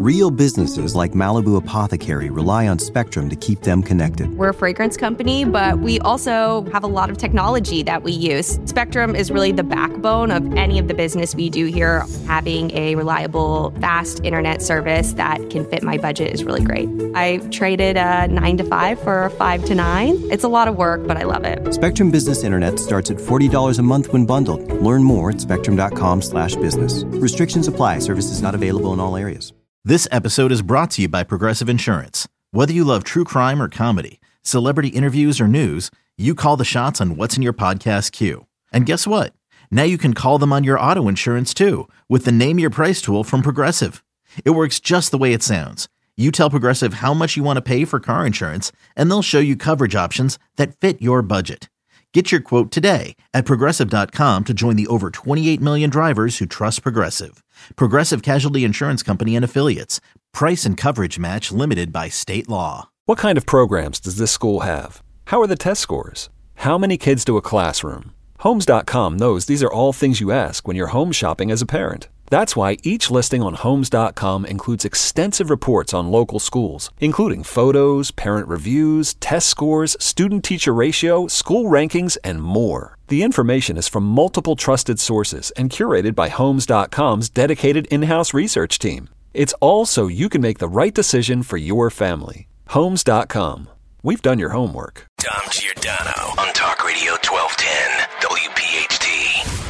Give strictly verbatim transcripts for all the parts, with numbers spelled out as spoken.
Real businesses like Malibu Apothecary rely on Spectrum to keep them connected. We're a fragrance company, but we also have a lot of technology that we use. Spectrum is really the backbone of any of the business we do here. Having a reliable, fast internet service that can fit my budget is really great. I traded a nine to five for a five to nine. It's a lot of work, but I love it. Spectrum Business Internet starts at forty dollars a month when bundled. Learn more at spectrum.com slash business. Restrictions apply. Services not available in all areas. This episode is brought to you by Progressive Insurance. Whether you love true crime or comedy, celebrity interviews or news, you call the shots on what's in your podcast queue. And guess what? Now you can call them on your auto insurance too with the Name Your Price tool from Progressive. It works just the way it sounds. You tell Progressive how much you want to pay for car insurance, and they'll show you coverage options that fit your budget. Get your quote today at Progressive dot com to join the over twenty-eight million drivers who trust Progressive. Progressive Casualty Insurance Company and Affiliates. Price and coverage match limited by state law. What kind of programs does this school have? How are the test scores? How many kids to a classroom? Homes dot com knows these are all things you ask when you're home shopping as a parent. That's why each listing on Homes dot com includes extensive reports on local schools, including photos, parent reviews, test scores, student-teacher ratio, school rankings, and more. The information is from multiple trusted sources and curated by Homes dot com's dedicated in-house research team. It's all so you can make the right decision for your family. Homes dot com. We've done your homework. Dom Giordano on Talk Radio twelve ten W P H T.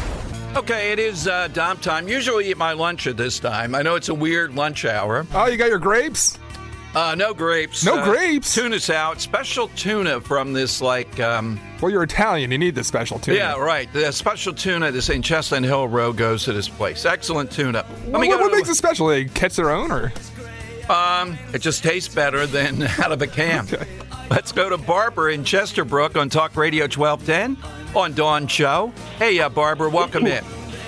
Okay, it is uh, Dom time. Usually eat my lunch at this time. I know it's a weird lunch hour. Oh, you got your grapes? Uh, no grapes. No uh, grapes? Tuna's out. Special tuna from this, like... Um, well, you're Italian. You need the special tuna. Yeah, right. The special tuna, this in Chestnut Hill Road, goes to this place. Excellent tuna. What, what, what makes it special? They catch their own, or...? Um, it just tastes better than out of a can. Okay. Let's go to Barbara in Chesterbrook on Talk Radio twelve ten on Dawn Show. Hey, uh, Barbara, welcome in.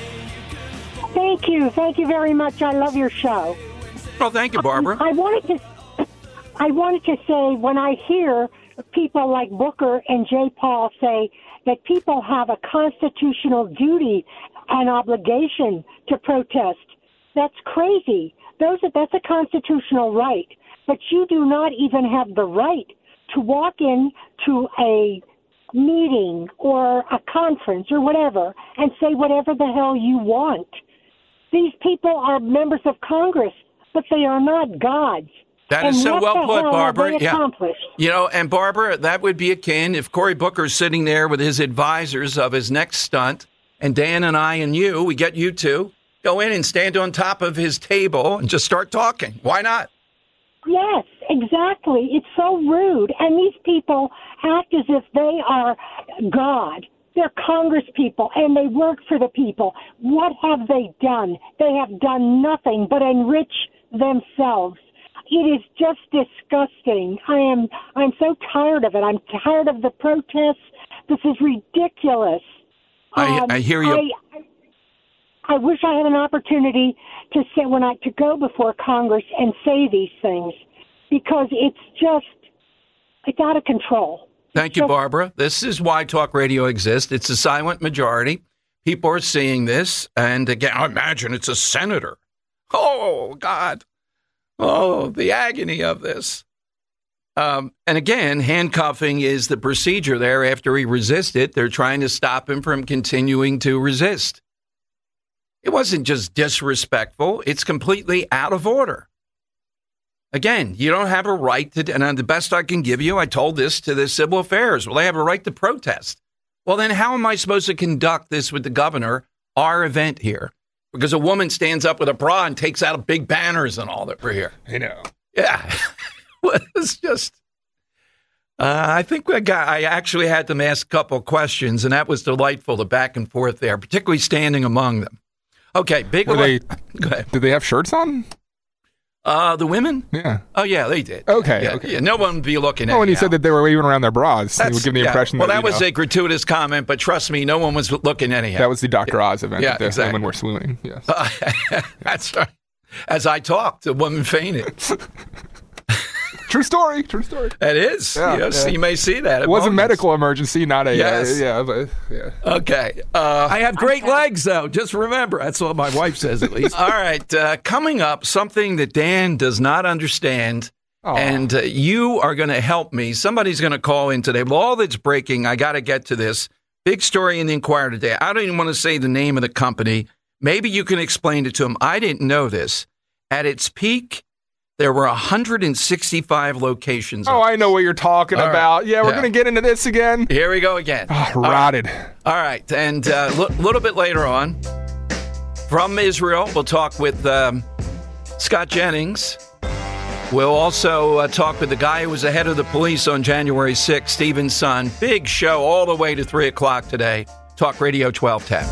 Thank you. Thank you very much. I love your show. Well, thank you, Barbara. I, I wanted to I wanted to say, when I hear people like Booker and Jay Paul say that people have a constitutional duty and obligation to protest, that's crazy. Those are, that's a constitutional right. But you do not even have the right to walk in to a meeting or a conference or whatever and say whatever the hell you want. These people are members of Congress, but they are not gods. That is and so well put, Barbara. Yeah. You know, and Barbara, that would be akin if Cory Booker's sitting there with his advisors of his next stunt, and Dan and I and you, we get you two, go in and stand on top of his table and just start talking. Why not? Yes, exactly. It's so rude. And these people act as if they are God. They're Congress people, and they work for the people. What have they done? They have done nothing but enrich themselves. It is just disgusting. I am I'm so tired of it. I'm tired of the protests. This is ridiculous. I, um, I hear you. I, I wish I had an opportunity to say when I to go before Congress and say these things, because it's just it's out of control. Thank you, Barbara. This is why Talk Radio exists. It's a silent majority. People are seeing this. And again, I imagine it's a senator. Oh, God. Oh, the agony of this. Um, and again, handcuffing is the procedure there. After he resisted, they're trying to stop him from continuing to resist. It wasn't just disrespectful. It's completely out of order. Again, you don't have a right to, and the best I can give you, I told this to the civil affairs. Well, they have a right to protest. Well, then how am I supposed to conduct this with the governor, our event here? Because a woman stands up with a bra and takes out big banners and all that we're here. I know. Yeah. Well, it's just, uh, I think we got, I actually had them ask a couple of questions, and that was delightful, the back and forth there, particularly standing among them. Okay, big. Were they, Go ahead. Did they have shirts on? Uh, the women? Yeah. Oh, yeah, they did. Okay. Yeah, okay. yeah, no one would be looking at Oh, and you now. said that they were waving around their bras. It would give the yeah. impression well, that, that you was know, a gratuitous comment, but trust me, no one was looking anyhow. That was the Doctor Oz event. Yeah, that the exactly. women were swooning. Yes. Uh, that's right. As I talked, the woman fainted. True story. True story. It is. Yeah, yes, yeah. you may see that. It was a medical emergency, not a. Yes. Uh, yeah, but yeah. Okay. Uh, I have great legs, though. Just remember, that's what my wife says, at least. All right. Uh, coming up, something that Dan does not understand. Aw. And uh, you are going to help me. Somebody's going to call in today. Well, all that's breaking, I got to get to this. Big story in the Inquirer today. I don't even want to say the name of the company. Maybe you can explain it to him. I didn't know this. At its peak, there were one hundred sixty-five locations. Oh, I know what you're talking All about. right. Yeah, we're Yeah. going to get into this again. Here we go again. Oh, All rotted. right. All right. And a uh, l- little bit later on, from Israel, we'll talk with um, Scott Jennings. We'll also uh, talk with the guy who was the head of the police on January sixth, Stephen Sun. Big show all the way to three o'clock today. Talk Radio twelve ten.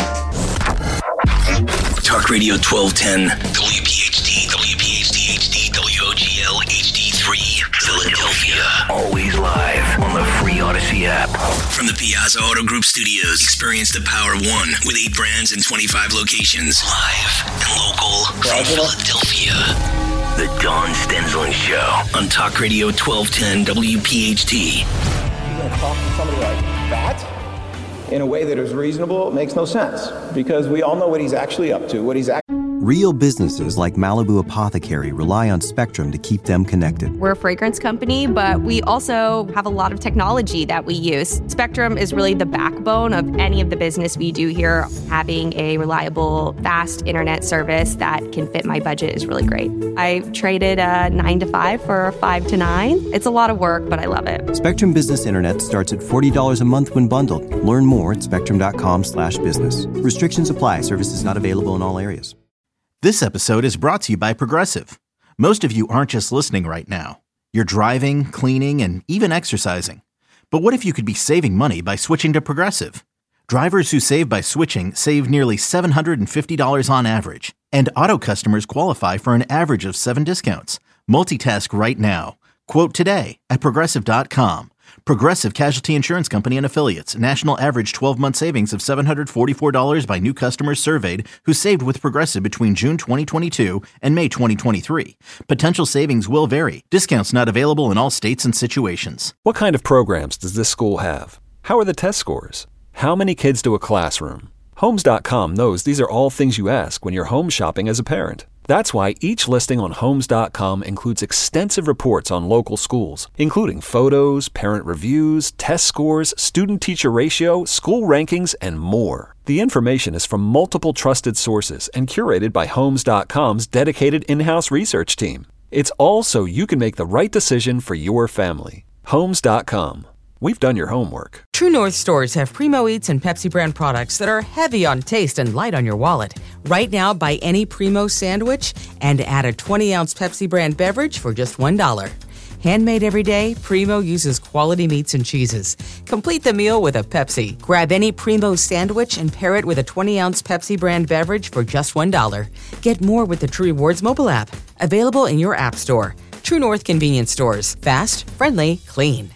Talk Radio twelve ten, W P H T, W P H T H D, W O G L H D three, Philadelphia. Always live on the free Odyssey app. From the Piazza Auto Group Studios, experience the power of one with eight brands and twenty-five locations. Live and local from Philadelphia. The Dawn Stensland Show on Talk Radio twelve ten W P H T. You're going to talk to somebody like that in a way that is reasonable? It makes no sense, because we all know what he's actually up to, what he's actually... Real businesses like Malibu Apothecary rely on Spectrum to keep them connected. We're a fragrance company, but we also have a lot of technology that we use. Spectrum is really the backbone of any of the business we do here. Having a reliable, fast internet service that can fit my budget is really great. I traded a nine to five for a five to nine. It's a lot of work, but I love it. Spectrum Business Internet starts at forty dollars a month when bundled. Learn more at spectrum.com slash business. Restrictions apply. Services not available in all areas. This episode is brought to you by Progressive. Most of you aren't just listening right now. You're driving, cleaning, and even exercising. But what if you could be saving money by switching to Progressive? Drivers who save by switching save nearly seven hundred fifty dollars on average. And auto customers qualify for an average of seven discounts. Multitask right now. Quote today at Progressive dot com. Progressive Casualty Insurance Company and Affiliates. National average twelve-month savings of seven hundred forty-four dollars by new customers surveyed who saved with Progressive between June twenty twenty-two and May twenty twenty-three. Potential savings will vary. Discounts not available in all states and situations. What kind of programs does this school have? How are the test scores? How many kids do a classroom? Homes dot com knows these are all things you ask when you're home shopping as a parent. That's why each listing on Homes dot com includes extensive reports on local schools, including photos, parent reviews, test scores, student-teacher ratio, school rankings, and more. The information is from multiple trusted sources and curated by Homes dot com's dedicated in-house research team. It's all so you can make the right decision for your family. Homes dot com. We've done your homework. True North stores have Primo Eats and Pepsi brand products that are heavy on taste and light on your wallet. Right now, buy any Primo sandwich and add a twenty-ounce Pepsi brand beverage for just one dollar. Handmade every day, Primo uses quality meats and cheeses. Complete the meal with a Pepsi. Grab any Primo sandwich and pair it with a twenty-ounce Pepsi brand beverage for just one dollar. Get more with the True Rewards mobile app. Available in your app store. True North convenience stores. Fast, friendly, clean.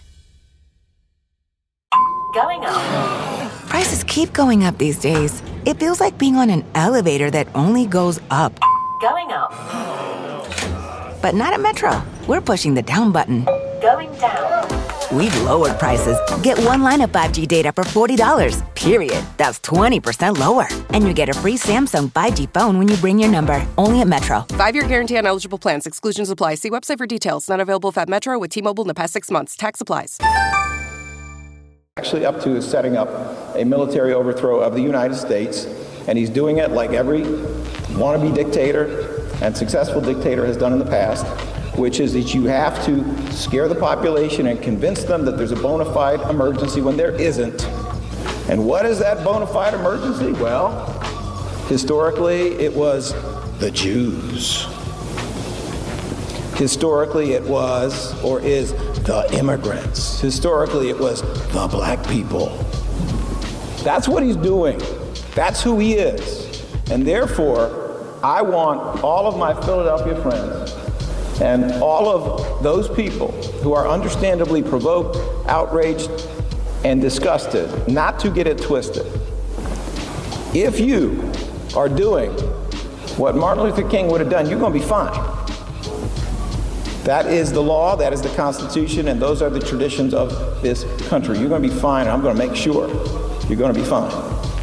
Going up. Prices keep going up these days. It feels like being on an elevator that only goes up. Going up. But not at Metro. We're pushing the down button. Going down. We've lowered prices. Get one line of five G data for forty dollars, period. That's twenty percent lower. And you get a free Samsung five G phone when you bring your number. Only at Metro. Five-year guarantee on eligible plans. Exclusions apply. See website for details. Not available if at Metro with T-Mobile in the past six months. Tax applies. actually up to is setting up a military overthrow of the United States, and he's doing it like every wannabe dictator and successful dictator has done in the past, which is that you have to scare the population and convince them that there's a bona fide emergency when there isn't. And what is that bona fide emergency? Well, historically, it was the Jews. Historically, it was, or is, the immigrants. Historically, it was the black people. That's what he's doing. That's who he is. And therefore, I want all of my Philadelphia friends and all of those people who are understandably provoked, outraged, and disgusted not to get it twisted. If you are doing what Martin Luther King would have done, you're going to be fine. That is the law, that is the Constitution, and those are the traditions of this country. You're going to be fine, and I'm going to make sure you're going to be fine.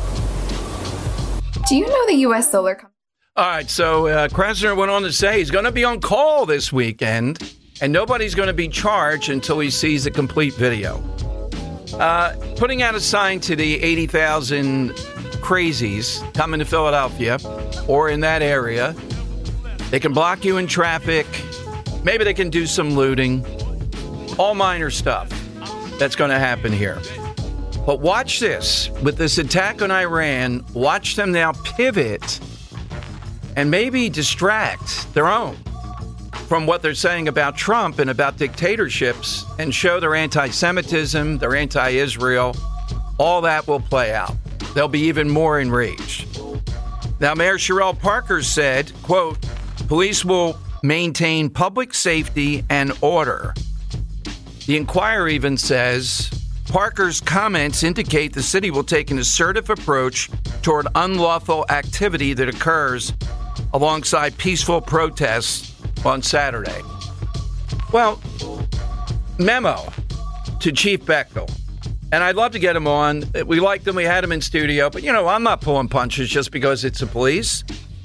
Do you know the U S Solar Company? All right, so uh, Krasner went on to say he's going to be on call this weekend, and nobody's going to be charged until he sees the complete video. Uh, putting out a sign to the eighty thousand crazies coming to Philadelphia or in that area. They can block you in traffic. Maybe they can do some looting. All minor stuff that's going to happen here. But watch this. With this attack on Iran, watch them now pivot and maybe distract their own from what they're saying about Trump and about dictatorships and show their anti-Semitism, their anti-Israel. All that will play out. They'll be even more enraged. Now, Mayor Sherrell Parker said, quote, police will maintain public safety and order. The Inquirer even says, Parker's comments indicate the city will take an assertive approach toward unlawful activity that occurs alongside peaceful protests on Saturday. Well, memo to Chief Bechtel. And I'd love to get him on. We liked him. We had him in studio. But, you know, I'm not pulling punches just because it's the police.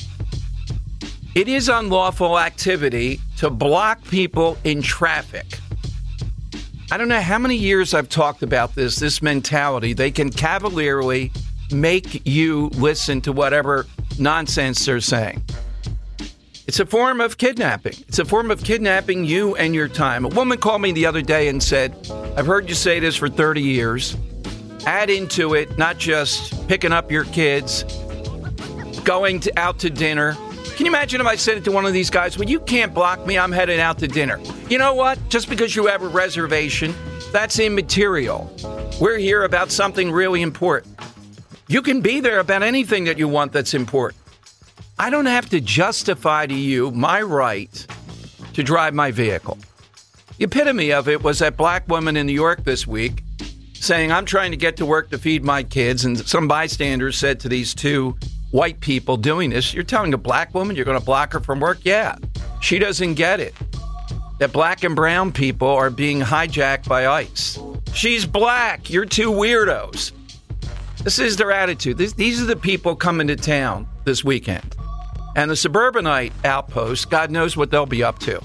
It is unlawful activity to block people in traffic. I don't know how many years I've talked about this, this mentality. They can cavalierly make you listen to whatever nonsense they're saying. It's a form of kidnapping. It's a form of kidnapping you and your time. A woman called me the other day and said, I've heard you say this for thirty years. Add into it, not just picking up your kids, going to, out to dinner. Can you imagine if I said it to one of these guys? Well, you can't block me. I'm heading out to dinner. You know what? Just because you have a reservation, that's immaterial. We're here about something really important. You can be there about anything that you want that's important. I don't have to justify to you my right to drive my vehicle. The epitome of it was that black woman in New York this week saying, I'm trying to get to work to feed my kids. And some bystanders said to these two white people doing this, you're telling a black woman you're going to block her from work? Yeah, she doesn't get it. That black and brown people are being hijacked by ICE. She's black. You're two weirdos. This is their attitude. This, these are the people coming to town this weekend. And the suburbanite outpost, God knows what they'll be up to.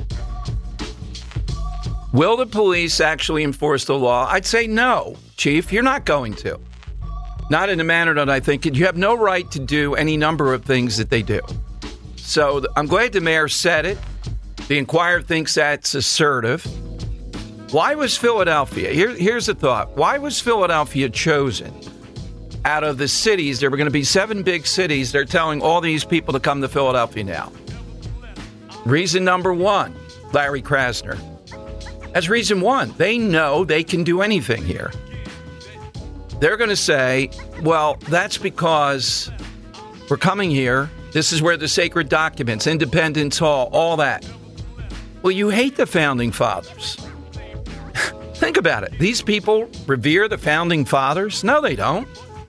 Will the police actually enforce the law? I'd say no, Chief. You're not going to. Not in the manner that I think. You have no right to do any number of things that they do. So I'm glad the mayor said it. The Inquirer thinks that's assertive. Why was Philadelphia? Here, here's the thought. Why was Philadelphia chosen? Out of the cities, there were going to be seven big cities. They're telling all these people to come to Philadelphia now. Reason number one, Larry Krasner. That's reason one. They know they can do anything here. They're going to say, well, that's because we're coming here. This is where the sacred documents, Independence Hall, all that. Well, you hate the Founding Fathers. Think about it. These people revere the Founding Fathers? No, they don't.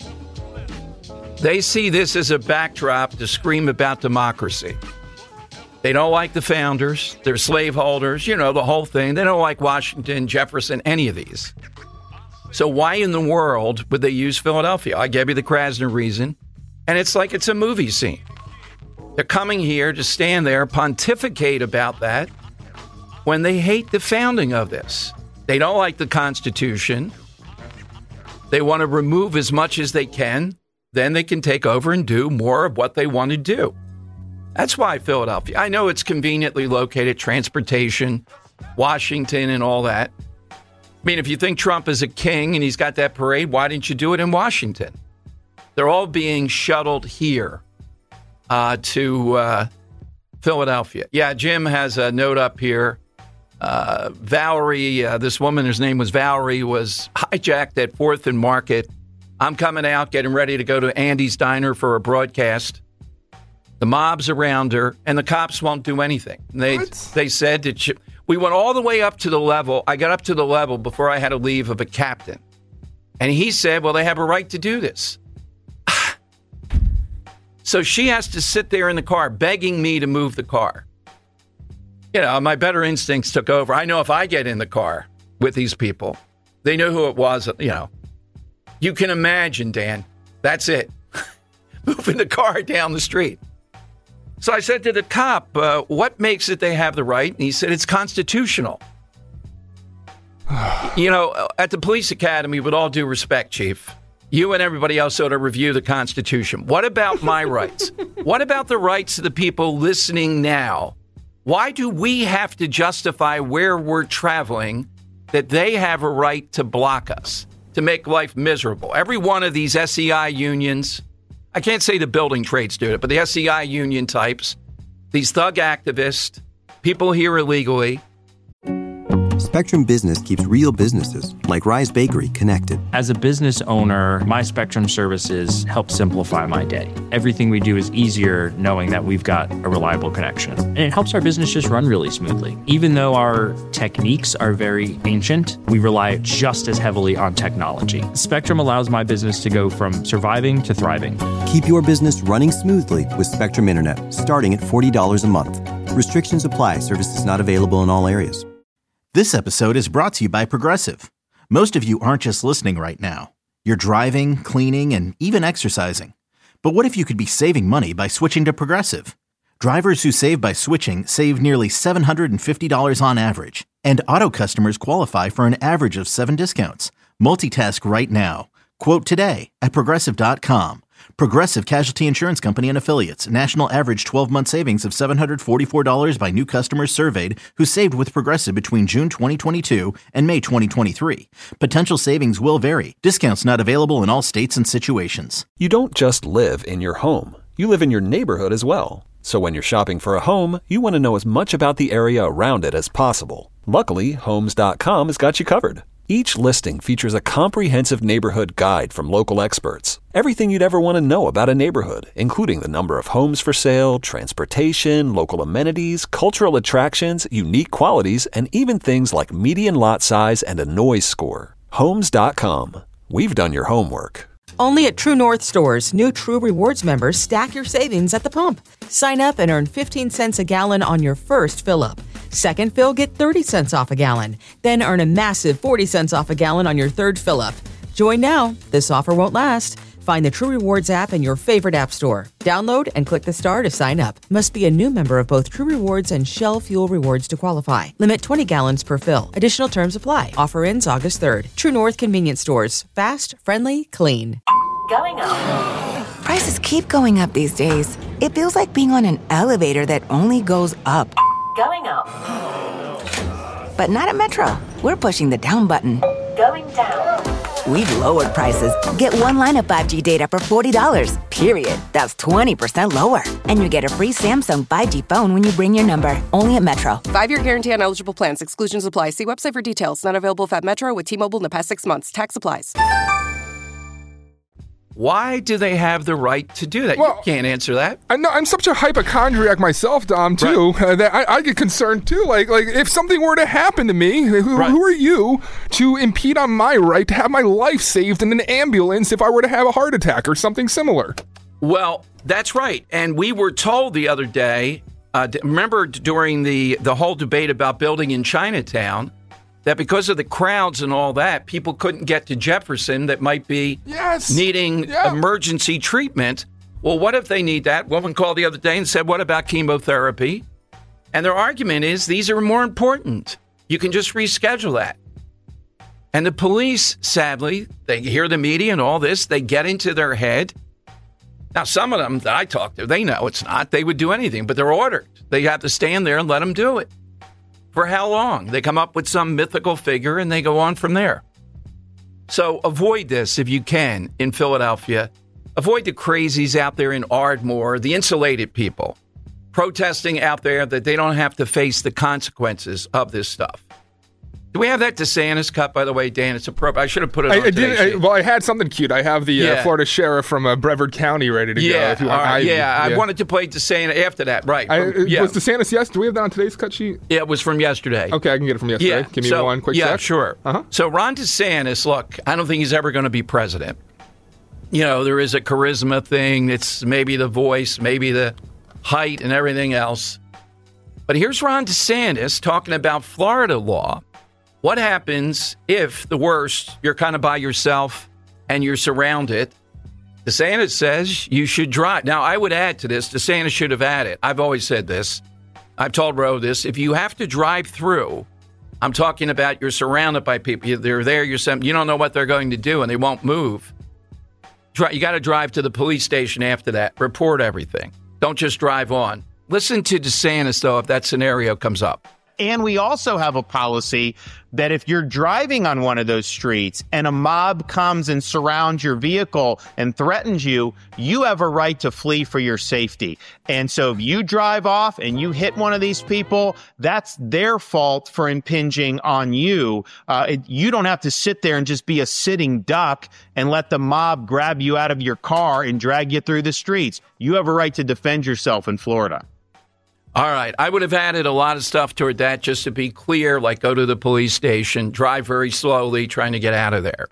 They see this as a backdrop to scream about democracy. They don't like the founders. They're slaveholders, you know, the whole thing. They don't like Washington, Jefferson, any of these. So why in the world would they use Philadelphia? I gave you the Krasner reason. And it's like it's a movie scene. They're coming here to stand there, pontificate about that, when they hate the founding of this. They don't like the Constitution. They want to remove as much as they can. Then they can take over and do more of what they want to do. That's why Philadelphia. I know it's conveniently located, transportation, Washington, and all that. I mean, if you think Trump is a king and he's got that parade, why didn't you do it in Washington? They're all being shuttled here uh, to uh, Philadelphia. Yeah, Jim has a note up here. Uh, Valerie, uh, this woman, whose name was Valerie, was hijacked at fourth and Market. I'm coming out, getting ready to go to Andy's Diner for a broadcast. The mob's around her, and the cops won't do anything. They what? they said that she, we went all the way up to the level. I got up to the level before I had to leave of a captain. And he said, well, they have a right to do this. So she has to sit there in the car begging me to move the car. you know, my better instincts took over. I know if I get in the car with these people, they knew who it was, you know. You can imagine, Dan, that's it. Moving the car down the street. So I said to the cop, uh, what makes it they have the right? And he said, it's constitutional. You know, at the police academy, with all due respect, Chief, you and everybody else ought to review the Constitution. What about my rights? What about the rights of the people listening now? Why do we have to justify where we're traveling that they have a right to block us, to make life miserable? Every one of these S E I unions, I can't say the building trades do it, but the S E I union types, these thug activists, people here illegally. Spectrum Business keeps real businesses, like Rise Bakery, connected. As a business owner, my Spectrum services help simplify my day. Everything we do is easier knowing that we've got a reliable connection. And it helps our business just run really smoothly. Even though our techniques are very ancient, we rely just as heavily on technology. Spectrum allows my business to go from surviving to thriving. Keep your business running smoothly with Spectrum Internet, starting at forty dollars a month. Restrictions apply. Services not available in all areas. This episode is brought to you by Progressive. Most of you aren't just listening right now. You're driving, cleaning, and even exercising. But what if you could be saving money by switching to Progressive? Drivers who save by switching save nearly seven hundred fifty dollars on average. And auto customers qualify for an average of seven discounts. Multitask right now. Quote today at Progressive dot com. Progressive Casualty Insurance Company and Affiliates. National average twelve-month savings of seven hundred forty-four dollars by new customers surveyed who saved with Progressive between June twenty twenty-two and May twenty twenty-three. Potential savings will vary. Discounts not available in all states and situations. You don't just live in your home. You live in your neighborhood as well. So when you're shopping for a home, you want to know as much about the area around it as possible. Luckily, Homes dot com has got you covered. Each listing features a comprehensive neighborhood guide from local experts. Everything you'd ever want to know about a neighborhood, including the number of homes for sale, transportation, local amenities, cultural attractions, unique qualities, and even things like median lot size and a noise score. Homes dot com. We've done your homework. Only at True North stores, new True Rewards members stack your savings at the pump. Sign up and earn fifteen cents a gallon on your first fill-up. Second fill, get thirty cents off a gallon. Then earn a massive forty cents off a gallon on your third fill-up. Join now. This offer won't last. Find the True Rewards app in your favorite app store. Download and click the star to sign up. Must be a new member of both True Rewards and Shell Fuel Rewards to qualify. Limit twenty gallons per fill. Additional terms apply. Offer ends August third. True North Convenience Stores. Fast, friendly, clean. Going up. Prices keep going up these days. It feels like being on an elevator that only goes up. Going up. But not at Metro. We're pushing the down button. Going down. We've lowered prices. Get one line of five G data for forty dollars, period. That's twenty percent lower. And you get a free Samsung five G phone when you bring your number. Only at Metro. Five-year guarantee on eligible plans. Exclusions apply. See website for details. Not available if at Metro with T-Mobile in the past six months. Tax applies. Why do they have the right to do that? Well, you can't answer that. I know I'm such a hypochondriac myself, Dom, too, right. uh, that I, I get concerned too. Like, like if something were to happen to me, who, right. who are you to impede on my right to have my life saved in an ambulance if I were to have a heart attack or something similar? Well, that's right. And we were told the other day, uh, remember during the, the whole debate about building in Chinatown, that because of the crowds and all that, people couldn't get to Jefferson that might be yes. needing yeah. emergency treatment. Well, what if they need that? Woman called the other day and said, what about chemotherapy? And their argument is these are more important. You can just reschedule that. And the police, sadly, they hear the media and all this, they get into their head. Now, some of them that I talk to, they know it's not. They would do anything, but they're ordered. They have to stand there and let them do it. For how long? They come up with some mythical figure and they go on from there. So avoid this if you can in Philadelphia. Avoid the crazies out there in Ardmore, the insulated people protesting out there that they don't have to face the consequences of this stuff. Do we have that DeSantis cut, by the way, Dan? It's appropriate. I should have put it on I, I did, I, Well, I had something cute. I have the yeah. uh, Florida sheriff from uh, Brevard County ready to yeah, go. If you want. Right, I, yeah, yeah, I wanted to play DeSantis after that. Right. I, from, yeah. Was DeSantis yes? Do we have that on today's cut sheet? Yeah, it was from yesterday. Okay, I can get it from yesterday. Yeah. Give me so, one quick yeah, sec. sure. Uh-huh. So Ron DeSantis, look, I don't think he's ever going to be president. You know, there is a charisma thing. It's maybe the voice, maybe the height and everything else. But here's Ron DeSantis talking about Florida law. What happens if, the worst, you're kind of by yourself and you're surrounded? DeSantis says you should drive. Now, I would add to this, DeSantis should have added. I've always said this. I've told Roe this. If you have to drive through, I'm talking about you're surrounded by people. They're there. You're you don't know what they're going to do, and they won't move. You got to drive to the police station after that. Report everything. Don't just drive on. Listen to DeSantis, though, if that scenario comes up. And we also have a policy that if you're driving on one of those streets and a mob comes and surrounds your vehicle and threatens you, you have a right to flee for your safety. And so if you drive off and you hit one of these people, that's their fault for impinging on you. Uh, it, you don't have to sit there and just be a sitting duck and let the mob grab you out of your car and drag you through the streets. You have a right to defend yourself in Florida. All right. I would have added a lot of stuff toward that just to be clear, like go to the police station, drive very slowly, trying to get out of there.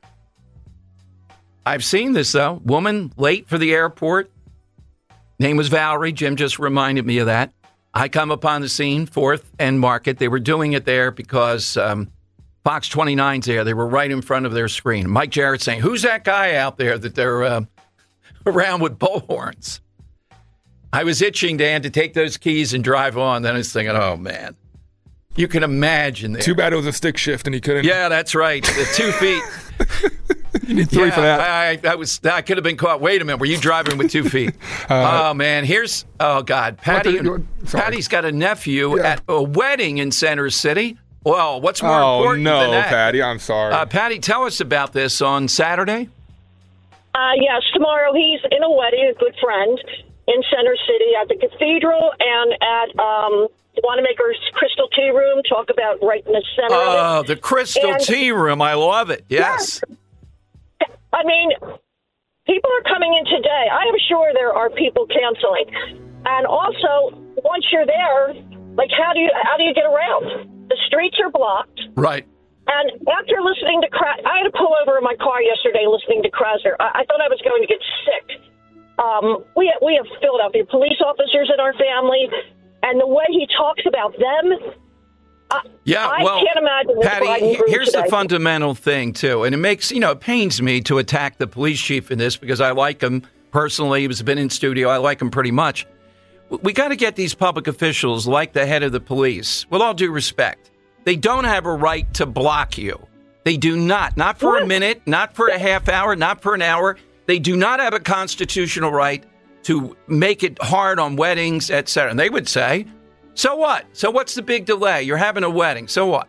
I've seen this, though. Woman late for the airport. Name was Valerie. Jim just reminded me of that. I come upon the scene, Fourth and Market. They were doing it there because um, Fox twenty-nine's there. They were right in front of their screen. Mike Jarrett saying, who's that guy out there that they're uh, around with bullhorns? I was itching, Dan, to take those keys and drive on. Then I was thinking, oh, man, you can imagine that. Too bad it was a stick shift and he couldn't. Yeah, that's right. The two feet. You need three yeah, for that. I, I, was, I could have been caught. Wait a minute. Were you driving with two feet? uh, oh, man. Here's, oh, God. Patty, the, Patty's got a nephew yeah. at a wedding in Center City. Well, what's more oh, important no, than that? Patty, I'm sorry. Uh, Patty, tell us about this on Saturday. Uh, yes, tomorrow he's in a wedding, a good friend, in Center City at the Cathedral and at um, Wanamaker's Crystal Tea Room. Talk about right in the center Oh, of it. the Crystal and, Tea Room. I love it. Yes. yes. I mean, people are coming in today. I am sure there are people canceling. And also, once you're there, like, how do you how do you get around? The streets are blocked. Right. And after listening to Krasner, I had to pull over in my car yesterday listening to Krasner. I, I thought I was going to get sick. Um, we we have Philadelphia police officers in our family, and the way he talks about them, uh, yeah, I well, can't imagine. Patty, here's today. the fundamental thing too, and it makes you know it pains me to attack the police chief in this because I like him personally. He's been in studio. I like him pretty much. We got to get these public officials, like the head of the police, with all due respect. They don't have a right to block you. They do not. Not for a minute, not for a half hour, not for an hour. They do not have a constitutional right to make it hard on weddings, et cetera. And they would say, so what? So what's the big delay? You're having a wedding. So what?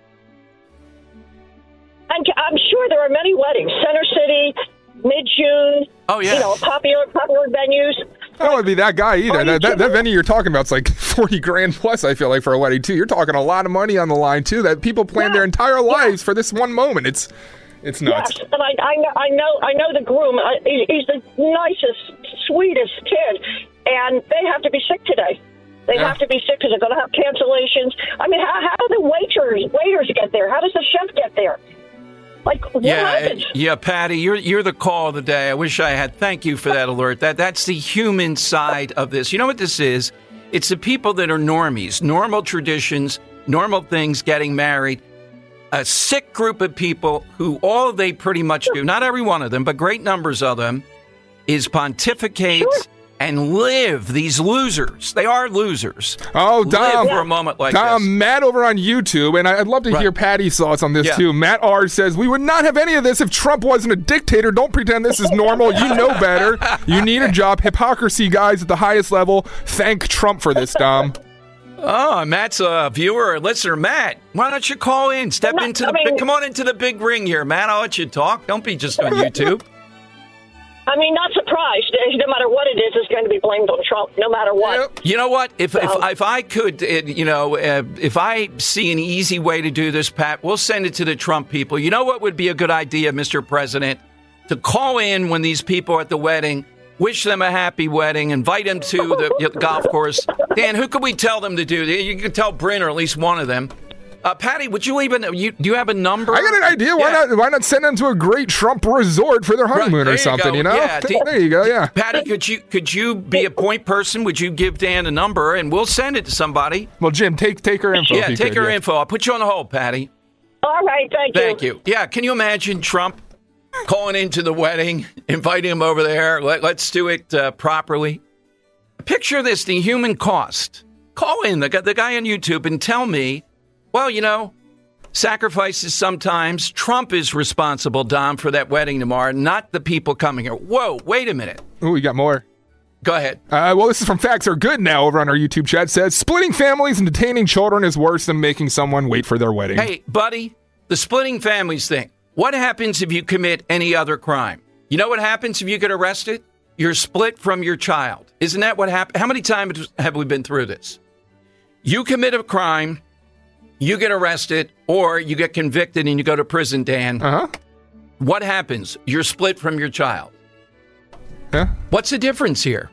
And I'm sure there are many weddings. Center City, mid-June. Oh, yeah. You know, popular, popular venues. I don't want to be that guy either. That, that, that venue you're talking about is like forty grand plus, I feel like, for a wedding, too. You're talking a lot of money on the line, too, that people plan yeah. their entire lives yeah. for this one moment. It's it's nuts. Yes, and I, I, know, I, know, I know the groom. I, he's the nicest, sweetest kid. And they have to be sick today. They yeah. have to be sick because they're going to have cancellations. I mean, how, how do the waiters, waiters get there? How does the chef get there? Like, what yeah, happens? Yeah, Patty, you're you're the call of the day. I wish I had. Thank you for that alert. That That's the human side of this. You know what this is? It's the people that are normies, normal traditions, normal things, getting married. A sick group of people who all they pretty much do, not every one of them, but great numbers of them, is pontificate sure. and live. These losers. They are losers. Oh, Dom. Live for a moment like Dom, this. Matt over on YouTube, and I'd love to right. hear Patty's thoughts on this, yeah. too. Matt R. says, we would not have any of this if Trump wasn't a dictator. Don't pretend this is normal. You know better. You need a job. Hypocrisy, guys, at the highest level. Thank Trump for this, Dom. Oh, Matt's a viewer, a listener. Matt, why don't you call in? Step not, into the I mean, come on into the big ring here, Matt. I'll let you talk. Don't be just on YouTube. I mean, not surprised. No matter what it is, it's going to be blamed on Trump, no matter what. You know what? If so. if, if I could, you know, uh, if I see an easy way to do this, Pat, we'll send it to the Trump people. You know what would be a good idea, Mister President? To call in when these people are at the wedding, wish them a happy wedding, invite them to the golf course. Dan, who could we tell them to do? You can tell Bryn or at least one of them. Uh, Patty, would you even, you, do you have a number? I got an idea. Why yeah. not Why not send them to a great Trump resort for their honeymoon right, or something, you, you know? Yeah, Th- there you go, yeah. Patty, could you could you be a point person? Would you give Dan a number, and we'll send it to somebody? Well, Jim, take take her info. Yeah, if you take could, her yeah. info. I'll put you on the hold, Patty. All right, thank you. Thank you. Yeah, can you imagine Trump calling into the wedding, inviting him over there? Let, let's do it uh, properly. Picture this, the human cost. Call in, the, the guy on YouTube, and tell me, well, you know, sacrifices sometimes. Trump is responsible, Dom, for that wedding tomorrow, not the people coming here. Whoa, wait a minute. Ooh, we got more. Go ahead. Uh, well, this is from Facts Are Good Now over on our YouTube chat. Says, splitting families and detaining children is worse than making someone wait for their wedding. Hey, buddy, the splitting families thing. What happens if you commit any other crime? You know what happens if you get arrested? You're split from your child. Isn't that what happened? How many times have we been through this? You commit a crime, you get arrested, or you get convicted and you go to prison, Dan. Uh-huh. What happens? You're split from your child. Yeah. What's the difference here?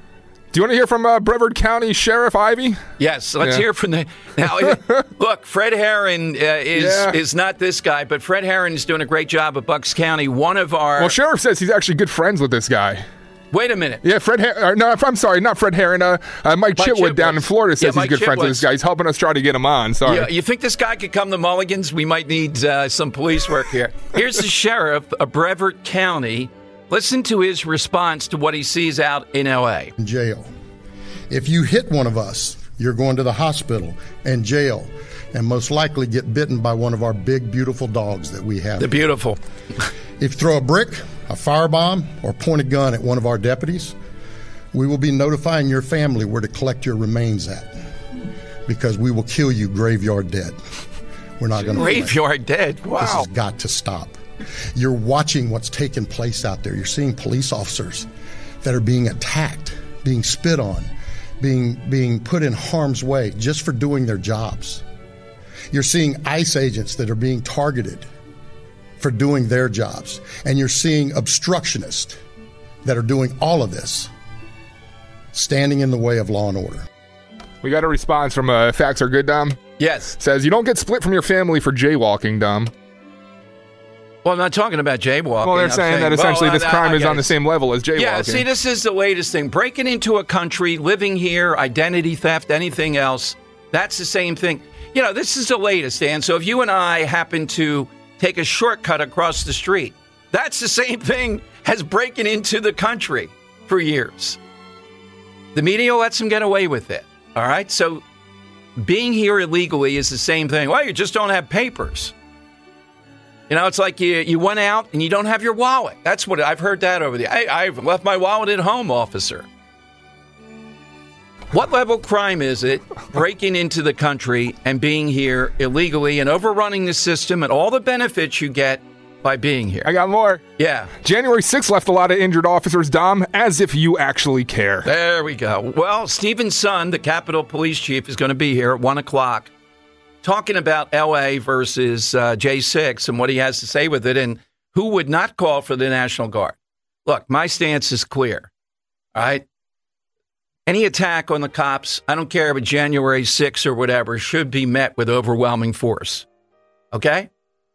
Do you want to hear from uh, Brevard County Sheriff Ivy? Yes, let's Yeah. hear from the... Now, look, Fred Herron uh, is Yeah. is not this guy, but Fred Herron is doing a great job at Bucks County. One of our... Well, Sheriff says he's actually good friends with this guy. Wait a minute. Yeah, Fred Her- no, I'm sorry, not Fred Herron. Uh, uh, Mike, Mike Chitwood down Chitwood. in Florida says Yeah, he's Mike good friends with Chitwood. this guy. He's helping us try to get him on. Sorry. You, you think this guy could come to Mulligan's? We might need uh, some police work here. Here's the sheriff of Brevard County. Listen to his response to what he sees out in L A. Jail. If you hit one of us, you're going to the hospital and jail, and most likely get bitten by one of our big, beautiful dogs that we have. The beautiful. If you throw a brick, a firebomb, or point a gun at one of our deputies, we will be notifying your family where to collect your remains at, because we will kill you graveyard dead. We're not going to Graveyard dead? Wow. This has got to stop. You're watching what's taking place out there. You're seeing police officers that are being attacked, being spit on, being being put in harm's way just for doing their jobs. You're seeing ICE agents that are being targeted for doing their jobs. And you're seeing obstructionists that are doing all of this, standing in the way of law and order. We got a response from uh, Facts Are Good, Dom. Yes. Says, you don't get split from your family for jaywalking, Dom. Well, I'm not talking about jaywalking. Well, they're I'm saying, that essentially well, this I- crime I is get on it. the same level as jaywalking. Yeah, see, this is the latest thing. Breaking into a country, living here, identity theft, anything else, that's the same thing. You know, this is the latest, Dan. So if you and I happen to take a shortcut across the street, that's the same thing as breaking into the country for years. The media lets them get away with it, all right? So being here illegally is the same thing. Well, you just don't have papers. You know, it's like you, you went out and you don't have your wallet. That's what I've heard that over the. I, I've left my wallet at home, officer. What level crime is it breaking into the country and being here illegally and overrunning the system and all the benefits you get by being here? I got more. Yeah. January sixth left a lot of injured officers, Dom, as if you actually care. There we go. Well, Stephen Sun, the Capitol Police Chief, is going to be here at one o'clock talking about L A versus uh, J six and what he has to say with it and who would not call for the National Guard. Look, my stance is clear, all right? Any attack on the cops, I don't care if it's January sixth or whatever, should be met with overwhelming force, okay?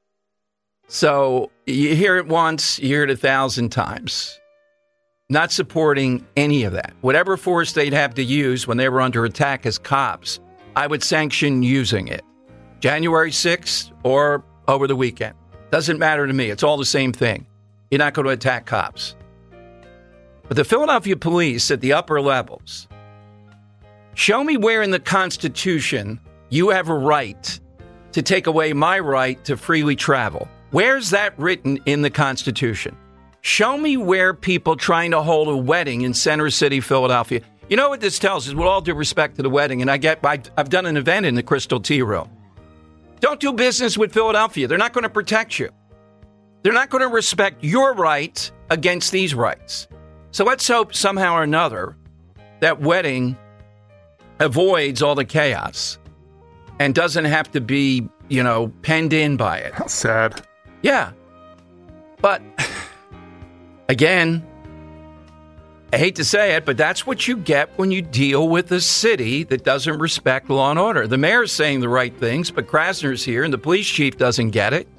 So you hear it once, you hear it a thousand times. Not supporting any of that. Whatever force they'd have to use when they were under attack as cops, I would sanction using it. January sixth or over the weekend. Doesn't matter to me. It's all the same thing. You're not going to attack cops. But the Philadelphia police at the upper levels, show me where in the Constitution you have a right to take away my right to freely travel. Where's that written in the Constitution? Show me where people trying to hold a wedding in Center City, Philadelphia. You know what this tells us? With all due respect to the wedding, and I get, I, I've done an event in the Crystal Tea Room. Don't do business with Philadelphia. They're not going to protect you. They're not going to respect your right against these rights. So let's hope somehow or another that wedding avoids all the chaos and doesn't have to be, you know, penned in by it. How sad. Yeah. But again, I hate to say it, but that's what you get when you deal with a city that doesn't respect law and order. The mayor's saying the right things, but Krasner's here and the police chief doesn't get it.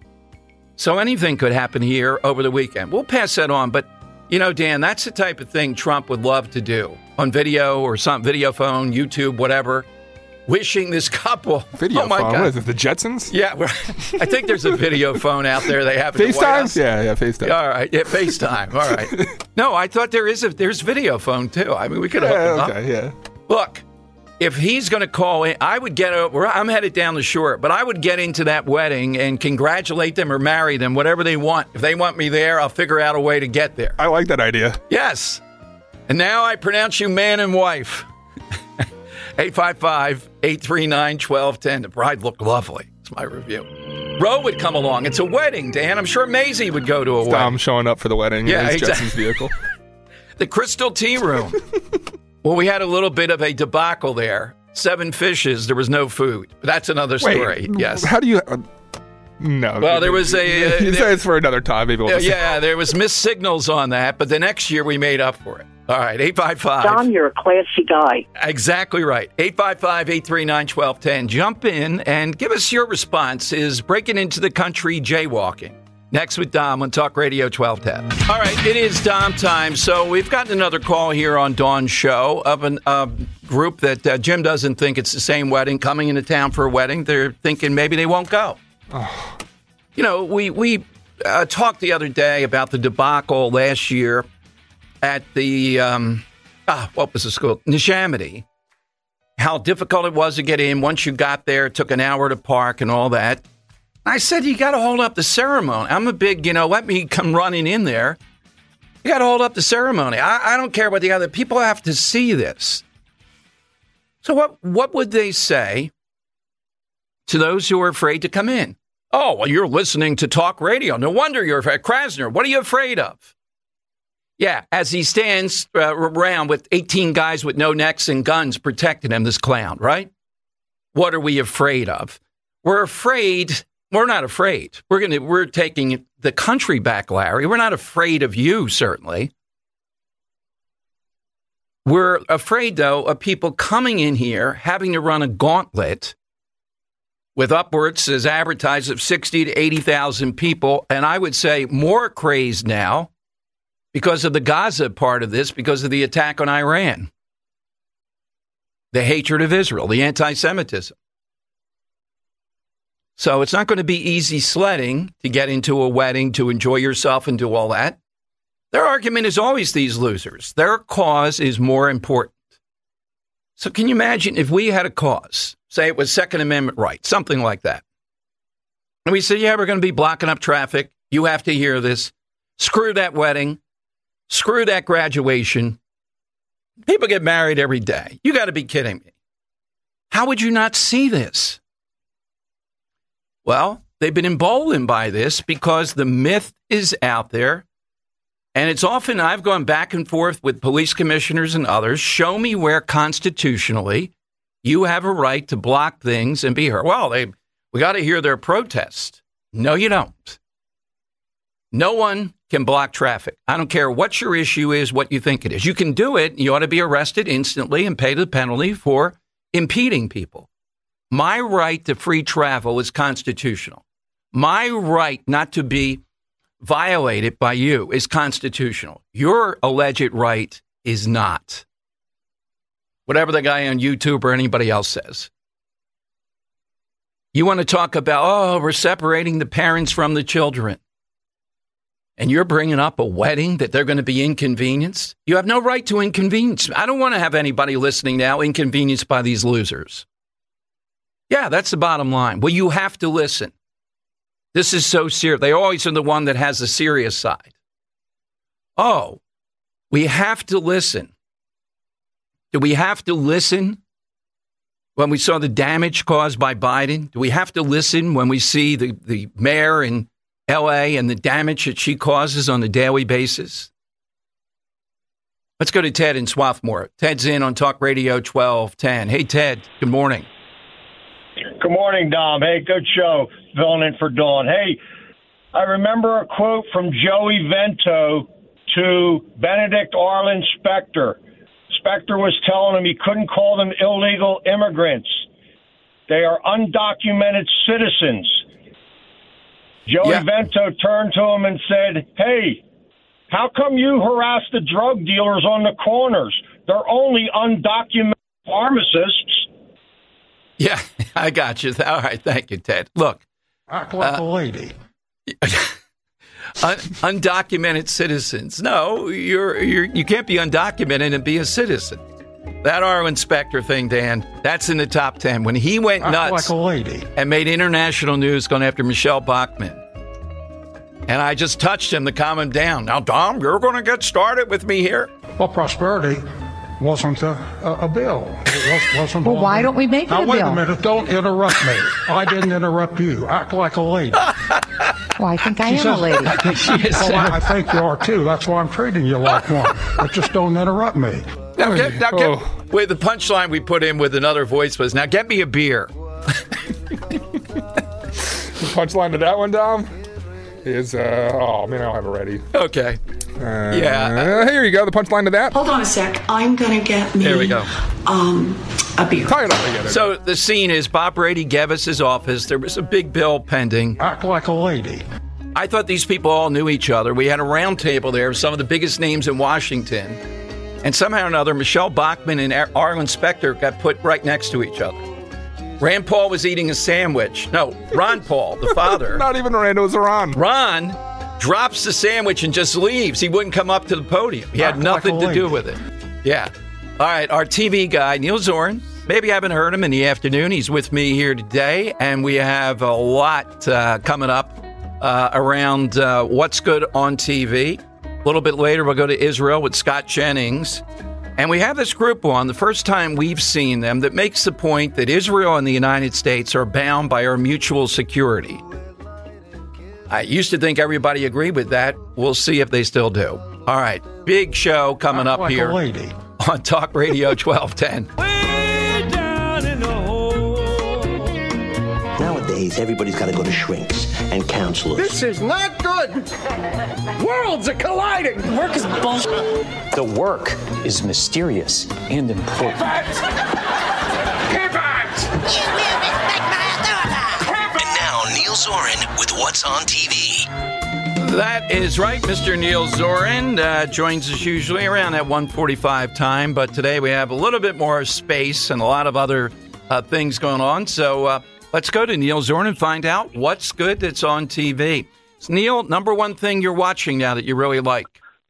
So anything could happen here over the weekend. We'll pass that on. But, you know, Dan, that's the type of thing Trump would love to do on video or some video phone, YouTube, whatever. Wishing this couple. Video oh my phone. God. What is it, the Jetsons? Yeah, I think there's a video phone out there they have. FaceTime? Yeah, yeah, FaceTime. All right, yeah, FaceTime. All right. No, I thought there is a there's video phone too. I mean, we could have yeah, hooked okay, up. yeah. Look, if he's going to call in, I would get over. I'm headed down the shore, but I would get into that wedding and congratulate them or marry them, whatever they want. If they want me there, I'll figure out a way to get there. I like that idea. Yes. And now I pronounce you man and wife. eight five five, eight three nine, one two one zero. The bride looked lovely. It's my review. Roe would come along. It's a wedding, Dan. I'm sure Maisie would go to a It's wedding. Dom showing up for the wedding. Yeah, in exactly. Jetson's vehicle. The Crystal Tea Room. Well, we had a little bit of a debacle there. Seven fishes. There was no food. But that's another story. Wait, yes. How do you... Uh, no. Well, there was a... Uh, you say it's for another time. Maybe we'll uh, just... yeah, there was missed signals on that, but the next year we made up for it. All right, eight five five. Don, you're a classy guy. Exactly right. eight five five, eight three nine, one two one zero. Jump in and give us your response. Is breaking into the country jaywalking? Next with Dom on Talk Radio twelve ten. All right, it is Dom time. So we've gotten another call here on Dawn's show of a uh, group that uh, Jim doesn't think it's the same wedding, coming into town for a wedding. They're thinking maybe they won't go. Oh. You know, we, we uh, talked the other day about the debacle last year at the, um, ah, what was the school? Neshaminy. How difficult it was to get in. Once you got there, it took an hour to park and all that. I said, you got to hold up the ceremony. I'm a big, you know, let me come running in there. You got to hold up the ceremony. I, I don't care what the other people have to see this. So what, what would they say to those who are afraid to come in? Oh, well, you're listening to talk radio. No wonder you're afraid. Krasner, what are you afraid of? Yeah, as he stands uh, around with eighteen guys with no necks and guns protecting him, this clown, right? What are we afraid of? We're afraid. We're not afraid. We're going to. We're taking the country back, Larry. We're not afraid of you, certainly. We're afraid, though, of people coming in here having to run a gauntlet with upwards, as advertised, of sixty to eighty thousand people, and I would say more crazed now. Because of the Gaza part of this, because of the attack on Iran, the hatred of Israel, the anti-Semitism. So it's not going to be easy sledding to get into a wedding, to enjoy yourself and do all that. Their argument is always these losers. Their cause is more important. So can you imagine if we had a cause, say it was Second Amendment rights, something like that. And we said, yeah, we're going to be blocking up traffic. You have to hear this. Screw that wedding. Screw that graduation. People get married every day. You got to be kidding me. How would you not see this? Well, they've been emboldened by this because the myth is out there. And it's often, I've gone back and forth with police commissioners and others. Show me where constitutionally you have a right to block things and be heard. Well, they, we got to hear their protest. No, you don't. No one can block traffic. I don't care what your issue is, what you think it is. You can do it. You ought to be arrested instantly and pay the penalty for impeding people. My right to free travel is constitutional. My right not to be violated by you is constitutional. Your alleged right is not. Whatever the guy on YouTube or anybody else says. You want to talk about, oh, we're separating the parents from the children. And you're bringing up a wedding that they're going to be inconvenienced? You have no right to inconvenience. I don't want to have anybody listening now inconvenienced by these losers. Yeah, that's the bottom line. Well, you have to listen. This is so serious. They always are the one that has the serious side. Oh, we have to listen. Do we have to listen when we saw the damage caused by Biden? Do we have to listen when we see the, the mayor in L A and the damage that she causes on a daily basis? Let's go to Ted in Swarthmore. Ted's in on Talk Radio twelve ten. Hey, Ted, good morning. Good morning, Dom. Hey, good show. Filling in for Dawn. Hey, I remember a quote from Joey Vento to Benedict Arlen Spector. Spector was telling him he couldn't call them illegal immigrants. They are undocumented citizens. Joey yeah. Vento turned to him and said, hey, how come you harass the drug dealers on the corners? They're only undocumented pharmacists. Yeah, I got you. All right, thank you, Ted. Look. Act like uh, a lady. Un- undocumented citizens. No, you're, you're, you can't be undocumented and be a citizen. That Arlen Spector thing, Dan, that's in the top ten. When he went Act nuts like a lady. and made international news going after Michelle Bachmann, and I just touched him to calm him down. Now, Dom, you're going to get started with me here? Well, prosperity wasn't a, a, a bill. It was, wasn't well, why don't we make it now, a wait bill? Wait a minute. Don't interrupt me. I didn't interrupt you. Act like a lady. Well, I think I she am says, a lady. Well, I, I think you are, too. That's why I'm treating you like one. But just don't interrupt me. Now, get, now get, oh. wait, the punchline we put in with another voice was, now get me a beer. The punchline to that one, Dom, is, uh, oh, man, I don't have it ready. Okay. Uh, yeah. Here you go, the punchline to that. Hold on a sec. I'm going to get me there we go. Um, a beer. Tie it all together. So the scene is Bob Brady gave us his office. There was a big bill pending. Act like a lady. I thought these people all knew each other. We had a round table there of some of the biggest names in Washington. And somehow or another, Michelle Bachmann and Ar- Arlen Spector got put right next to each other. Rand Paul was eating a sandwich. No, Ron Paul, the father. Not even Rand, it was Ron. Ron drops the sandwich and just leaves. He wouldn't come up to the podium. He had nothing to do with it. Yeah. All right, our T V guy, Neil Zorin. Maybe you haven't heard him in the afternoon. He's with me here today, and we have a lot uh, coming up uh, around uh, what's good on T V. A little bit later, we'll go to Israel with Scott Jennings. And we have this group on, the first time we've seen them, that makes the point that Israel and the United States are bound by our mutual security. I used to think everybody agreed with that. We'll see if they still do. All right, big show coming up like here a lady. on Talk Radio twelve ten. Nowadays, everybody's got to go to shrinks and counselors. This is not good. Worlds are colliding. Work is bullshit. The work is mysterious and important. Pivot! Pivot! You will respect my authority. And now, Neil Zorin with What's on T V. That is right. Mister Neil Zorin uh, joins us usually around that one forty-five time, but today we have a little bit more space and a lot of other uh, things going on. So uh, let's go to Neil Zorin and find out what's good that's on T V. So Neil, number one thing you're watching now that you really like?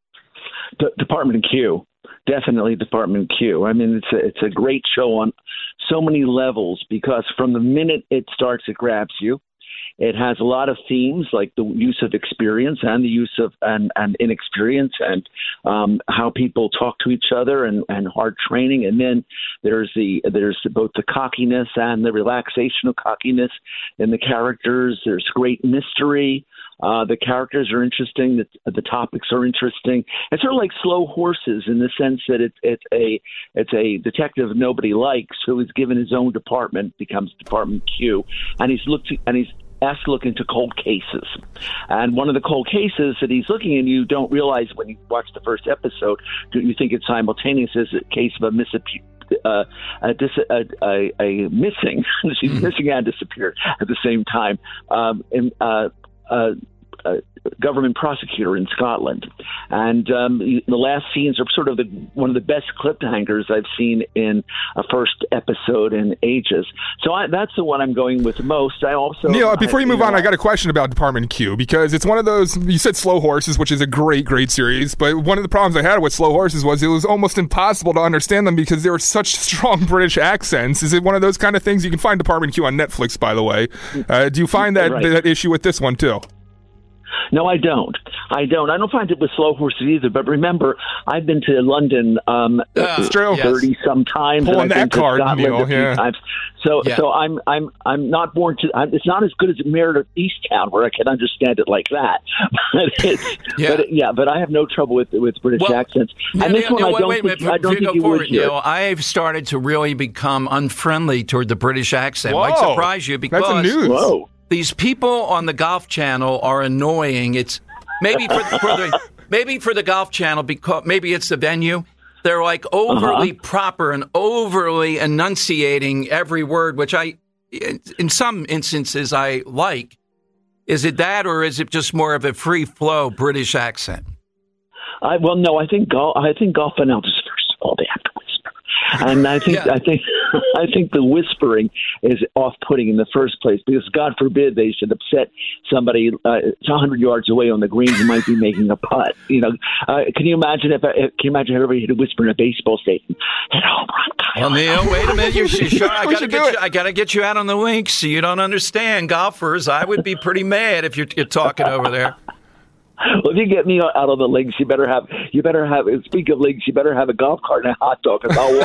D- Department Q. Definitely Department Q. I mean, it's a, it's a great show on so many levels because from the minute it starts, it grabs you. It has a lot of themes like the use of experience and the use of and, and inexperience and um, how people talk to each other and, and hard training. And then there's the there's both the cockiness and the relaxation of cockiness in the characters. There's great mystery. Uh, the characters are interesting. The, the topics are interesting. It's sort of like Slow Horses in the sense that it's it's a it's a detective nobody likes who is given his own department, becomes Department Q, and he's looked and he's asked to look into cold cases. And one of the cold cases that he's looking in, you don't realize when you watch the first episode, you think it's simultaneous as a case of a misappearance. Uh, a, dis- a, a, a missing, she's missing and disappeared at the same time. Um, and, uh, uh, uh, government prosecutor in Scotland. And um, the last scenes are sort of the, one of the best cliffhangers I've seen in a first episode in ages. So I, that's the one I'm going with most. I also Neil, before I, you move you on, know, I got a question about Department Q because it's one of those, you said Slow Horses, which is a great, great series, but one of the problems I had with Slow Horses was it was almost impossible to understand them because they were such strong British accents. Is it one of those kind of things? You can find Department Q on Netflix, by the way. Uh, do you find that, right. that issue with this one, too? No, I don't. I don't. I don't find it with Slow Horses either. But remember, I've been to London um, uh, thirty some times. Pulling and I've that been card, to Scotland Neil, a few yeah. times. So, yeah. so I'm, I'm, I'm not born to. I'm, it's not as good as Meredith Easttown, where I can understand it like that. But it's, yeah. but it, yeah. But I have no trouble with with British well, accents. Neil, And this Neil, one, Neil, I wait, don't wait, think, wait, I don't think you forward, would hear. Neil. I've started to really become unfriendly toward the British accent. Whoa, Might surprise you because that's a news. Whoa. these people on the Golf Channel are annoying. It's maybe for, for the maybe for the Golf Channel, because maybe it's the venue. They're like overly uh-huh. proper and overly enunciating every word, which I, in some instances, I like. Is it that, or is it just more of a free flow British accent? I, well, no, I think golf. I think golf announcers first of all they have to whisper, and I think yeah. I think I think the whispering is off-putting in the first place because God forbid they should upset somebody uh, a hundred yards away on the green who might be making a putt. You know, uh, can you imagine if uh, can you imagine if everybody had to whisper in a baseball stadium? Hit a home run, Kyle. Well, Neil, wait a minute. You're sure? I gotta get you. I gotta get you out on the links. So you don't understand golfers. I would be pretty mad if you're, you're talking over there. Well, if you get me out on the links, you better have. You better have. Speak of links, you better have a golf cart and a hot dog, because I'll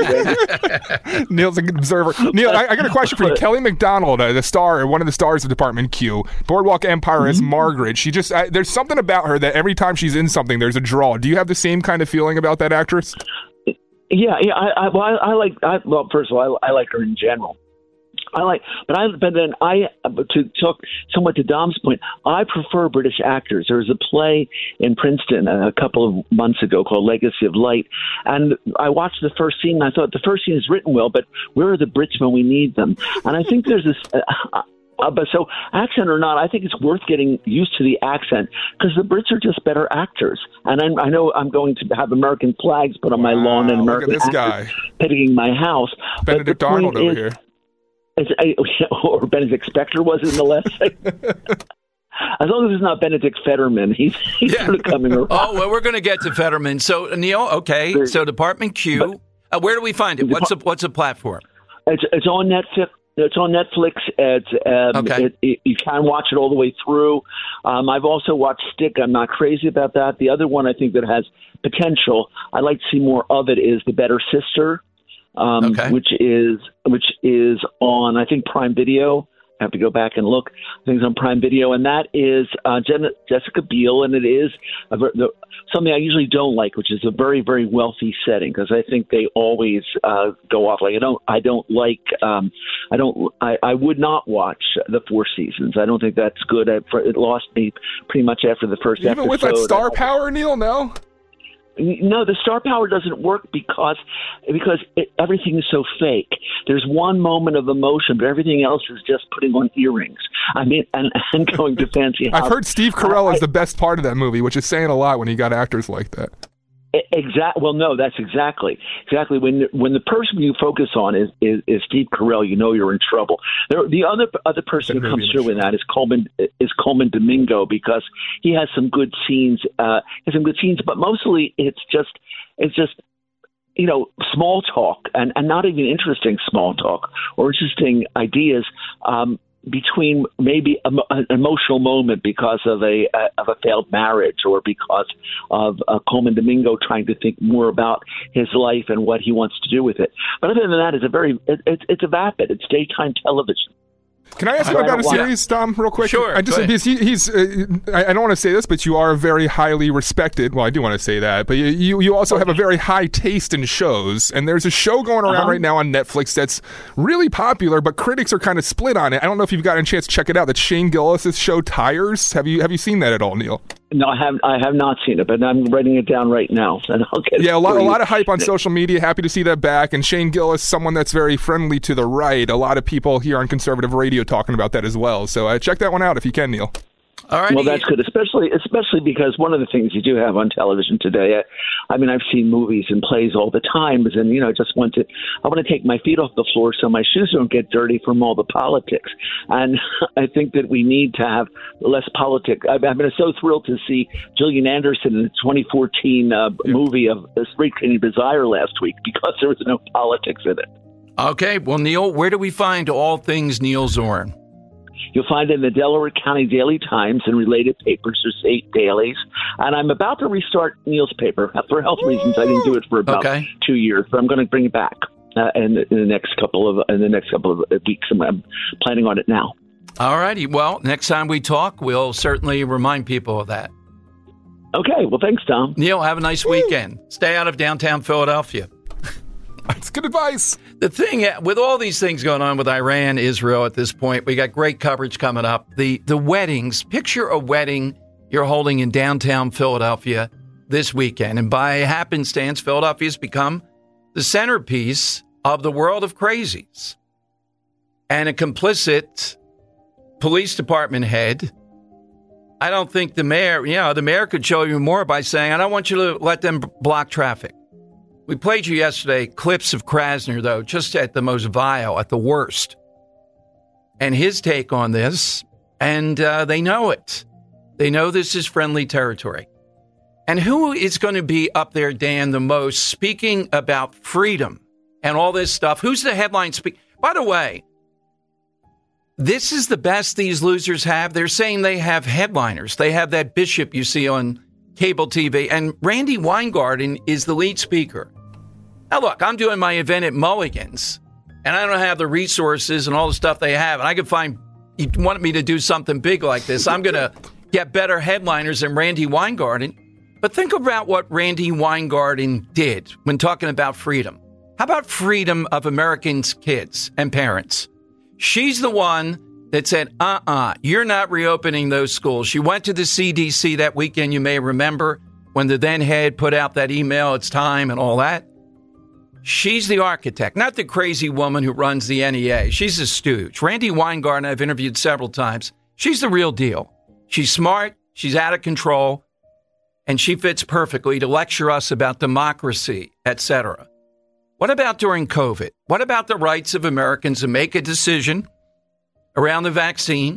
watch you. Neil's a good observer. Neil, I, I got a question for you. Kelly MacDonald, uh, the star, one of the stars of Department Q, Boardwalk Empire, mm-hmm. is Margaret. She just uh, there's something about her that every time she's in something, there's a draw. Do you have the same kind of feeling about that actress? Yeah, yeah. I, I, well, I, I like. I, well, first of all, I, I like her in general. I like, but I, but then I, to talk somewhat to Dom's point, I prefer British actors. There was a play in Princeton a couple of months ago called Legacy of Light, and I watched the first scene, and I thought the first scene is written well, but where are the Brits when we need them? And I think there's this. Uh, uh, but so, accent or not, I think it's worth getting used to the accent because the Brits are just better actors. And I, I know I'm going to have American flags put on wow, my lawn and American look at this guy pitying my house. Benedict Arnold over is, here. Is, or Benedict Spector was in the last segment. As long as it's not Benedict Fetterman, he's, he's yeah. sort of coming around. Oh, well, we're going to get to Fetterman. So, Neil, okay, so Department Q, but, uh, where do we find it? What's a, what's a platform? It's, it's on Netflix. It's on Netflix. It's, um, okay. it, it, you can watch it all the way through. Um, I've also watched Stick. I'm not crazy about that. The other one I think that has potential, I'd like to see more of it, is The Better Sister. Um, okay. which is which is on, I think, Prime Video. I have to go back and look. I think it's on Prime Video, and that is uh, Jen- Jessica Biel, and it is a, the, something I usually don't like, which is a very, very wealthy setting, because I think they always uh, go off. Like I don't, I don't like, um, I don't, I, I would not watch the Four Seasons. I don't think that's good. I, it lost me pretty much after the first Even episode. Even with that star power, Neil, no. No, the star power doesn't work because because it, everything is so fake. There's one moment of emotion, but everything else is just putting on earrings. I mean, and, and going to fancy house. I've heard Steve Carell I, is the best part of that movie, which is saying a lot when you got actors like that. Exactly. Well, no, that's exactly exactly when when the person you focus on is is, is Steve Carell, you know you're in trouble. There, the other other person who comes through in that is Coleman is Coleman Domingo, because he has some good scenes. Uh, has some good scenes, but mostly it's just it's just you know small talk and, and not even interesting small talk or interesting ideas. Um, between maybe a, an emotional moment because of a, a of a failed marriage, or because of uh, Coleman Domingo trying to think more about his life and what he wants to do with it. But other than that, it's a very it, it, it's a vapid. It's daytime television. Can I ask you about a series, Tom, real quick? Sure. I just because he, he's uh, I, I don't want to say this, but you are very highly respected. Well, I do want to say that, but you you, you also have a very high taste in shows, and there's a show going around uh-huh. right now on Netflix that's really popular, but critics are kind of split on it. I don't know if you've gotten a chance to check it out. That's Shane Gillis's show Tires. Have you have you seen that at all, Neil? No, I have I have not seen it, but I'm writing it down right now. And I'll get yeah, a lot, a lot of hype on social media. Happy to see that back. And Shane Gillis, someone that's very friendly to the right. A lot of people here on conservative radio talking about that as well. So uh, check that one out if you can, Neil. All right. Well, that's good, especially especially because one of the things you do have on television today, I, I mean, I've seen movies and plays all the time, and, you know, just want to, I want to take my feet off the floor so my shoes don't get dirty from all the politics. And I think that we need to have less politics. I've, I've been so thrilled to see Gillian Anderson in the twenty fourteen uh, yeah. movie of Street Cleaning Desire last week, because there was no politics in it. Okay. Well, Neil, where do we find all things Neil Zorn? You'll find it in the Delaware County Daily Times and related papers. There's eight dailies. And I'm about to restart Neil's paper. For health reasons, I didn't do it for about okay. two years, but I'm going to bring it back uh, in, in the next couple of in the next couple of weeks. I'm, I'm planning on it now. All righty. Well, next time we talk, we'll certainly remind people of that. Okay. Well, thanks, Tom. Neil, have a nice weekend. Stay out of downtown Philadelphia. That's good advice. The thing, with all these things going on with Iran, Israel at this point, we got great coverage coming up. The the weddings, picture a wedding. you're holding in downtown Philadelphia this weekend. And by happenstance, Philadelphia's become the centerpiece of the world of crazies. And a complicit police department head. I don't think the mayor, you know, the mayor could show you more by saying, I don't want you to let them block traffic. We played you yesterday clips of Krasner, though, just at the most vile, at the worst. And his take on this, and uh, they know it. They know this is friendly territory. And who is going to be up there, Dan, the most speaking about freedom and all this stuff? Who's the headline speaker? By the way, this is the best these losers have. They're saying they have headliners. They have that bishop you see on cable T V. And Randy Weingarten is the lead speaker. Now, look, I'm doing my event at Mulligan's, and I don't have the resources and all the stuff they have. And I could find, you want me to do something big like this, I'm going to get better headliners than Randy Weingarten. But think about what Randy Weingarten did when talking about freedom. How about freedom of Americans' kids and parents? She's the one that said, uh-uh, you're not reopening those schools. She went to the C D C that weekend, you may remember, when the then head put out that email, it's time and all that. She's the architect, not the crazy woman who runs the N E A. She's a stooge. Randy Weingarten, I've interviewed several times. She's the real deal. She's smart. She's out of control. And she fits perfectly to lecture us about democracy, et cetera. What about during COVID? What about the rights of Americans to make a decision around the vaccine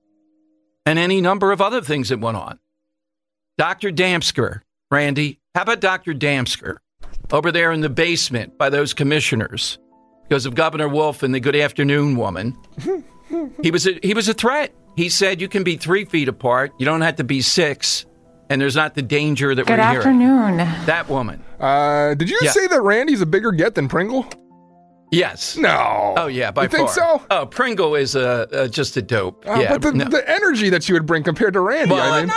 and any number of other things that went on? Doctor Damsker, Randy, how about Doctor Damsker over there in the basement by those commissioners because of Governor Wolf and the good afternoon woman? He was a, he was a threat. He said you can be three feet apart. You don't have to be six. And there's not the danger that Good we're hearing. Good afternoon. That woman. Uh, did you yeah. say that Randy's a bigger get than Pringle? Yes. No. Oh, yeah, by you far. think so? Oh, Pringle is uh, uh, just a dope. Uh, yeah, but the, no. the energy that you would bring compared to Randy, well, I mean.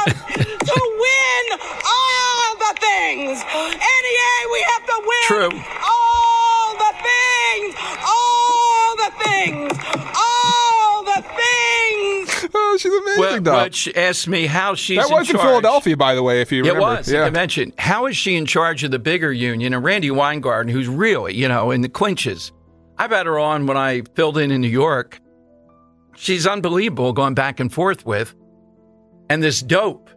To win all the things. N E A, we have to win True. all the things. All the things. All the things. Oh, she's amazing, well, Doc. Which asked me how she's That in was in charge. Philadelphia, by the way, if you It remember. was, yeah. I mentioned. How is she in charge of the bigger union? And Randy Weingarten, who's really, you know, in the clinches. I've had her on when I filled in in New York. She's unbelievable going back and forth with. And this dope.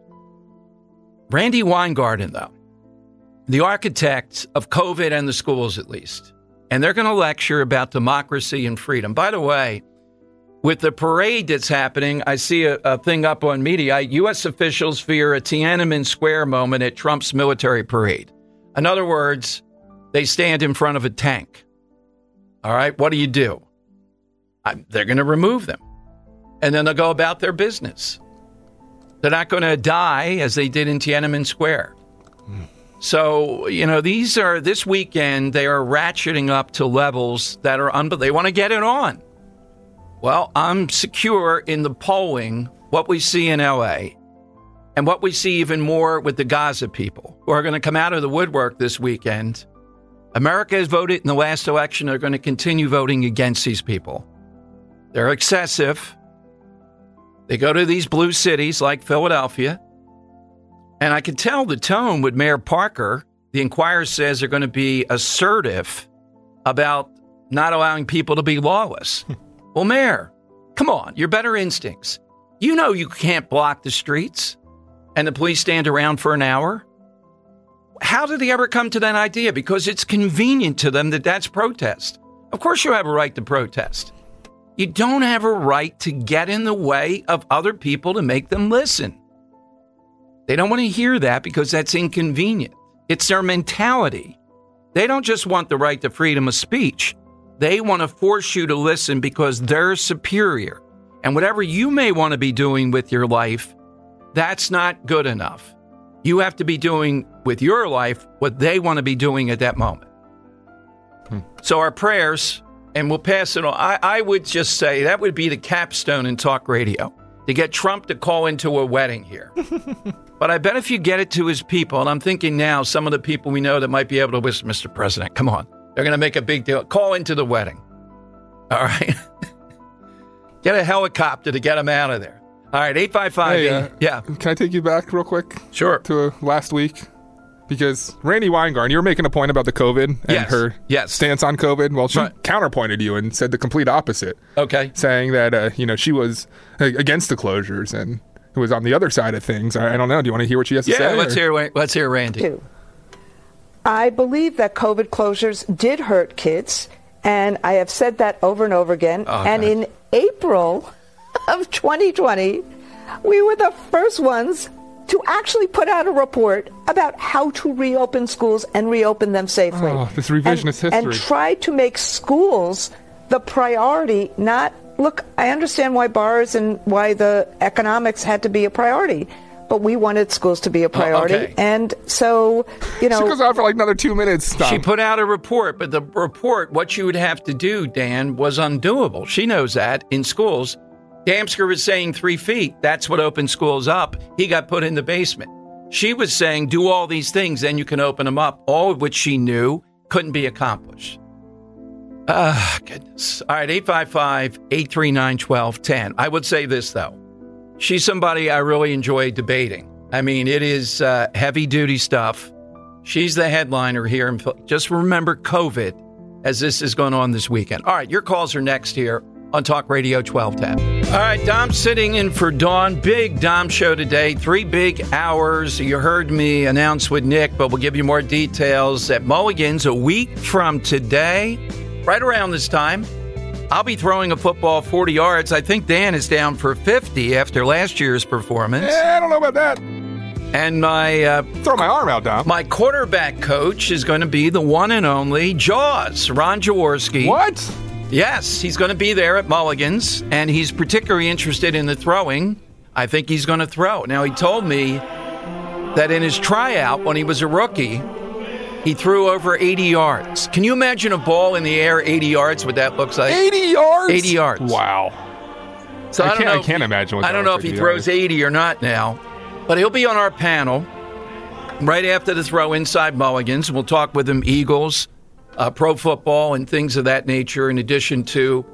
Randy Weingarten, though, the architect of COVID and the schools, at least. And they're going to lecture about democracy and freedom. By the way, with the parade that's happening, I see a, a thing up on media. U S officials fear a Tiananmen Square moment at Trump's military parade. In other words, they stand in front of a tank. All right, what do you do? I, they're going to remove them. And then they'll go about their business. They're not going to die as they did in Tiananmen Square. Mm. So, you know, these are, this weekend, they are ratcheting up to levels that are, un- they want to get it on. Well, I'm secure in the polling, what we see in L A, and what we see even more with the Gaza people who are going to come out of the woodwork this weekend. America has voted in the last election. They're going to continue voting against these people. They're excessive. They go to these blue cities like Philadelphia. And I can tell the tone with Mayor Parker. The Inquirer says they're going to be assertive about not allowing people to be lawless. Well, Mayor, come on, your better instincts. You know you can't block the streets and the police stand around for an hour. How did they ever come to that idea? Because it's convenient to them that that's protest. Of course you have a right to protest. You don't have a right to get in the way of other people to make them listen. They don't want to hear that because that's inconvenient. It's their mentality. They don't just want the right to freedom of speech. They want to force you to listen because they're superior. And whatever you may want to be doing with your life, that's not good enough. You have to be doing with your life what they want to be doing at that moment. Hmm. So our prayers, and we'll pass it on. I, I would just say that would be the capstone in talk radio, to get Trump to call into a wedding here. But I bet if you get it to his people, and I'm thinking now some of the people we know that might be able to whisper, Mister President, come on. They're going to make a big deal. Call into the wedding. All right. Get a helicopter to get him out of there. All right, eight five five. Hey, uh, yeah. Can I take you back real quick? Sure. To uh, last week? Because Randy Weingarten, you were making a point about the COVID and yes. her yes. stance on COVID. Well, she right. counterpointed you and said the complete opposite. Okay. Saying that, uh, you know, she was uh, against the closures and it was on the other side of things. I, I don't know. Do you want to hear what she has to yeah, say? Yeah, let's or? hear, let's hear Randy. I believe that COVID closures did hurt kids, and I have said that over and over again. Oh, and God. in April of twenty twenty, we were the first ones to actually put out a report about how to reopen schools and reopen them safely. Oh, this revisionist and, history. And try to make schools the priority, not, look, I understand why bars and why the economics had to be a priority, but we wanted schools to be a priority. Oh, okay. And so, you know. She goes on for like another two minutes. Tom. She put out a report, but the report, what you would have to do, Dan, was undoable. She knows that in schools. Damsker was saying three feet. That's what opened schools up. He got put in the basement. She was saying do all these things, then you can open them up, all of which she knew couldn't be accomplished. Ah, goodness. All right, eight five five, eight three nine, one two one zero. I would say this, though. She's somebody I really enjoy debating. I mean, it is uh, heavy-duty stuff. She's the headliner here. And just remember COVID as this is going on this weekend. All right, your calls are next here on Talk Radio twelve ten. All right, Dom's sitting in for Dawn. Big Dom show today. Three big hours. You heard me announce with Nick, but we'll give you more details at Mulligan's a week from today. Right around this time, I'll be throwing a football forty yards. I think Dan is down for fifty after last year's performance. Yeah, I don't know about that. And my... Uh, Throw my arm out, Dom. My quarterback coach is going to be the one and only Jaws, Ron Jaworski. What? Yes, he's going to be there at Mulligan's, and he's particularly interested in the throwing. I think he's going to throw. Now, he told me that in his tryout when he was a rookie, he threw over eighty yards. Can you imagine a ball in the air eighty yards, what that looks like? eighty yards? eighty yards. Wow. So I, I don't can't, know I can't he, imagine what I don't know if he throws eighty or not now, but he'll be on our panel right after the throw inside Mulligan's. We'll talk with him Eagles, uh, pro football, and things of that nature, in addition to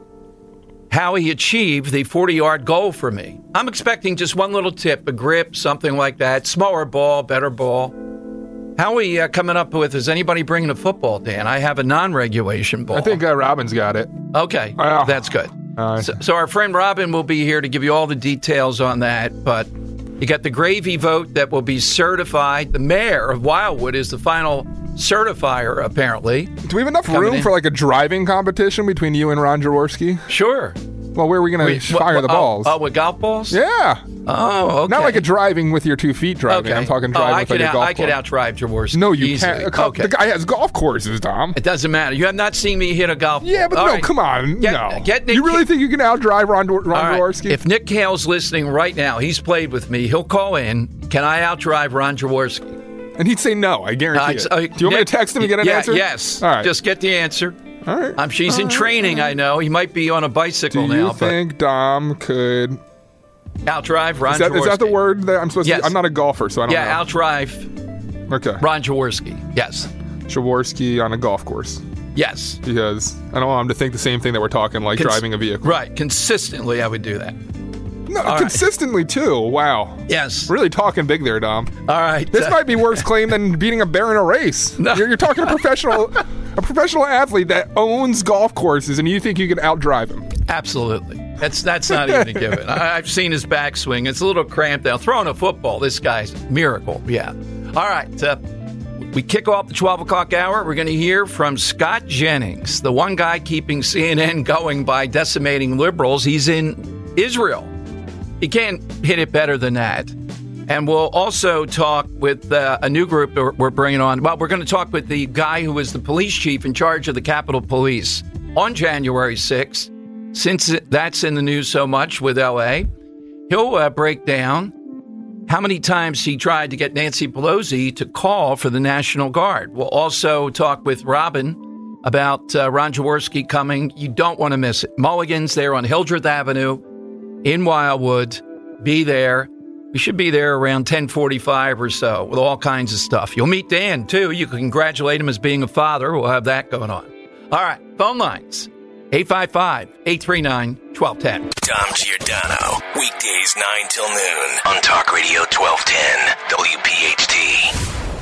how he achieved the forty-yard goal for me. I'm expecting just one little tip, a grip, something like that, smaller ball, better ball. How are we uh, coming up with, is anybody bringing a football, Dan? I have a non-regulation ball. I think uh, Robin's got it. Okay, oh. That's good. Uh, so, so our friend Robin will be here to give you all the details on that, but you got the gravy vote that will be certified. The mayor of Wildwood is the final certifier, apparently. Do we have enough room in. for like a driving competition between you and Ron Jaworski? Sure. Well, where are we going to fire well, the balls? Oh, oh, with golf balls? Yeah. Oh, okay. Not like a driving with your two feet driving. Okay. I'm talking driving oh, with like a out, golf I could ball. outdrive Jaworski. No, you easily. can't. Okay. The guy has golf courses, Tom. It doesn't matter. You have not seen me hit a golf ball. Yeah, but All no, right. come on. Get, no. Get Nick you really think you can outdrive Ron, Ron right. Jaworski? If Nick Kale's listening right now, he's played with me. He'll call in. Can I outdrive Ron Jaworski? And he'd say no, I guarantee uh, it. Do you want Nick, me to text him and get an yeah, answer? Yes. All right. Just get the answer. All right. Um, she's All in right. training, I know. He might be on a bicycle Do now. you think Dom could outdrive Ron is that, Jaworski? Is that the word that I'm supposed yes. to? I'm not a golfer, so I don't yeah, know. Yeah, outdrive okay. Ron Jaworski. Yes. Jaworski on a golf course. Yes. Because I don't want him to think the same thing that we're talking, like Cons- driving a vehicle. Right. Consistently, I would do that. No, All consistently, right. too. Wow. Yes. Really talking big there, Dom. All right. This uh, might be worse claim than beating a bear in a race. No. You're, you're talking a professional a professional athlete that owns golf courses, and you think you can outdrive him. Absolutely. That's that's not even a given. I, I've seen his backswing. It's a little cramped now. Throwing a football, this guy's a miracle. Yeah. All right. Uh, we kick off the twelve o'clock hour. We're going to hear from Scott Jennings, the one guy keeping C N N going by decimating liberals. He's in Israel. He can't hit it better than that. And we'll also talk with uh, a new group we're bringing on. Well, we're going to talk with the guy who was the police chief in charge of the Capitol Police on January sixth. Since that's in the news so much with L A, he'll uh, break down how many times he tried to get Nancy Pelosi to call for the National Guard. We'll also talk with Robin about uh, Ron Jaworski coming. You don't want to miss it. Mulligan's there on Hildreth Avenue in Wildwood. Be there. We should be there around ten forty-five or so with all kinds of stuff. You'll meet Dan, too. You can congratulate him as being a father. We'll have that going on. All right, phone lines. eight five five, eight three nine, one two one zero. Dom Giordano, weekdays nine till noon on Talk Radio twelve ten W P H T.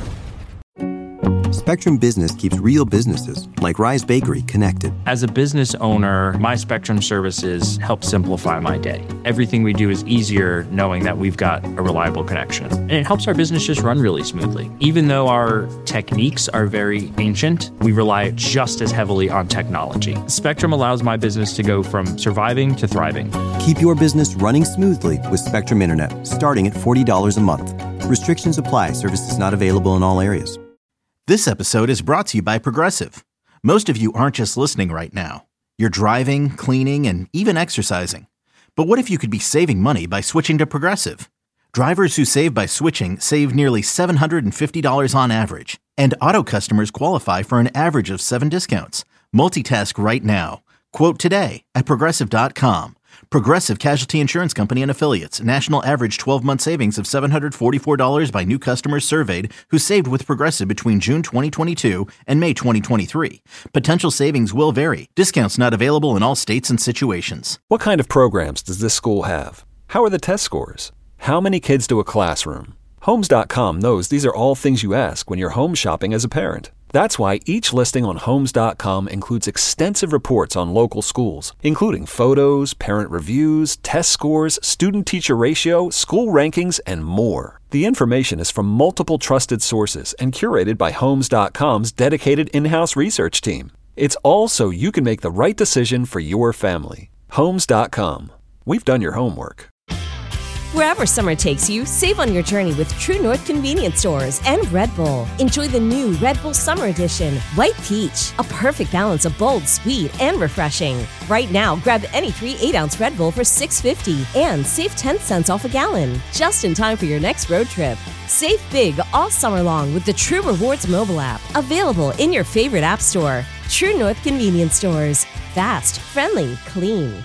Spectrum Business keeps real businesses, like Rise Bakery, connected. As a business owner, my Spectrum services help simplify my day. Everything we do is easier knowing that we've got a reliable connection. And it helps our business just run really smoothly. Even though our techniques are very ancient, we rely just as heavily on technology. Spectrum allows my business to go from surviving to thriving. Keep your business running smoothly with Spectrum Internet, starting at forty dollars a month. Restrictions apply. Services not available in all areas. This episode is brought to you by Progressive. Most of you aren't just listening right now. You're driving, cleaning, and even exercising. But what if you could be saving money by switching to Progressive? Drivers who save by switching save nearly seven hundred fifty dollars on average. And auto customers qualify for an average of seven discounts. Multitask right now. Quote today at Progressive dot com. Progressive Casualty Insurance Company and Affiliates. National average twelve-month savings of seven hundred forty-four dollars by new customers surveyed who saved with Progressive between June twenty twenty-two and May twenty twenty-three. Potential savings will vary. Discounts not available in all states and situations. What kind of programs does this school have? How are the test scores? How many kids do a classroom? Homes dot com knows these are all things you ask when you're home shopping as a parent. That's why each listing on Homes dot com includes extensive reports on local schools, including photos, parent reviews, test scores, student-teacher ratio, school rankings, and more. The information is from multiple trusted sources and curated by Homes dot com's dedicated in-house research team. It's all so you can make the right decision for your family. Homes dot com. We've done your homework. Wherever summer takes you, save on your journey with True North Convenience Stores and Red Bull. Enjoy the new Red Bull Summer Edition, White Peach, a perfect balance of bold, sweet, and refreshing. Right now, grab any three eight-ounce Red Bull for six fifty and save ten cents off a gallon, just in time for your next road trip. Save big all summer long with the True Rewards mobile app, available in your favorite app store. True North Convenience Stores. Fast, friendly, clean.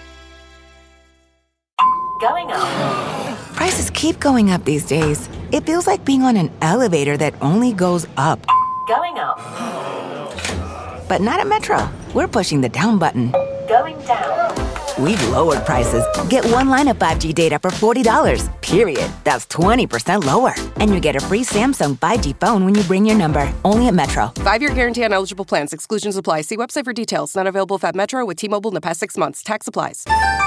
Going up. Prices keep going up these days. It feels like being on an elevator that only goes up. Going up. But not at Metro. We're pushing the down button. Going down. We've lowered prices. Get one line of five G data for forty dollars. Period. That's twenty percent lower. And you get a free Samsung five G phone when you bring your number. Only at Metro. Five-year guarantee on eligible plans. Exclusions apply. See website for details. Not available if at Metro with T-Mobile in the past six months. Tax applies.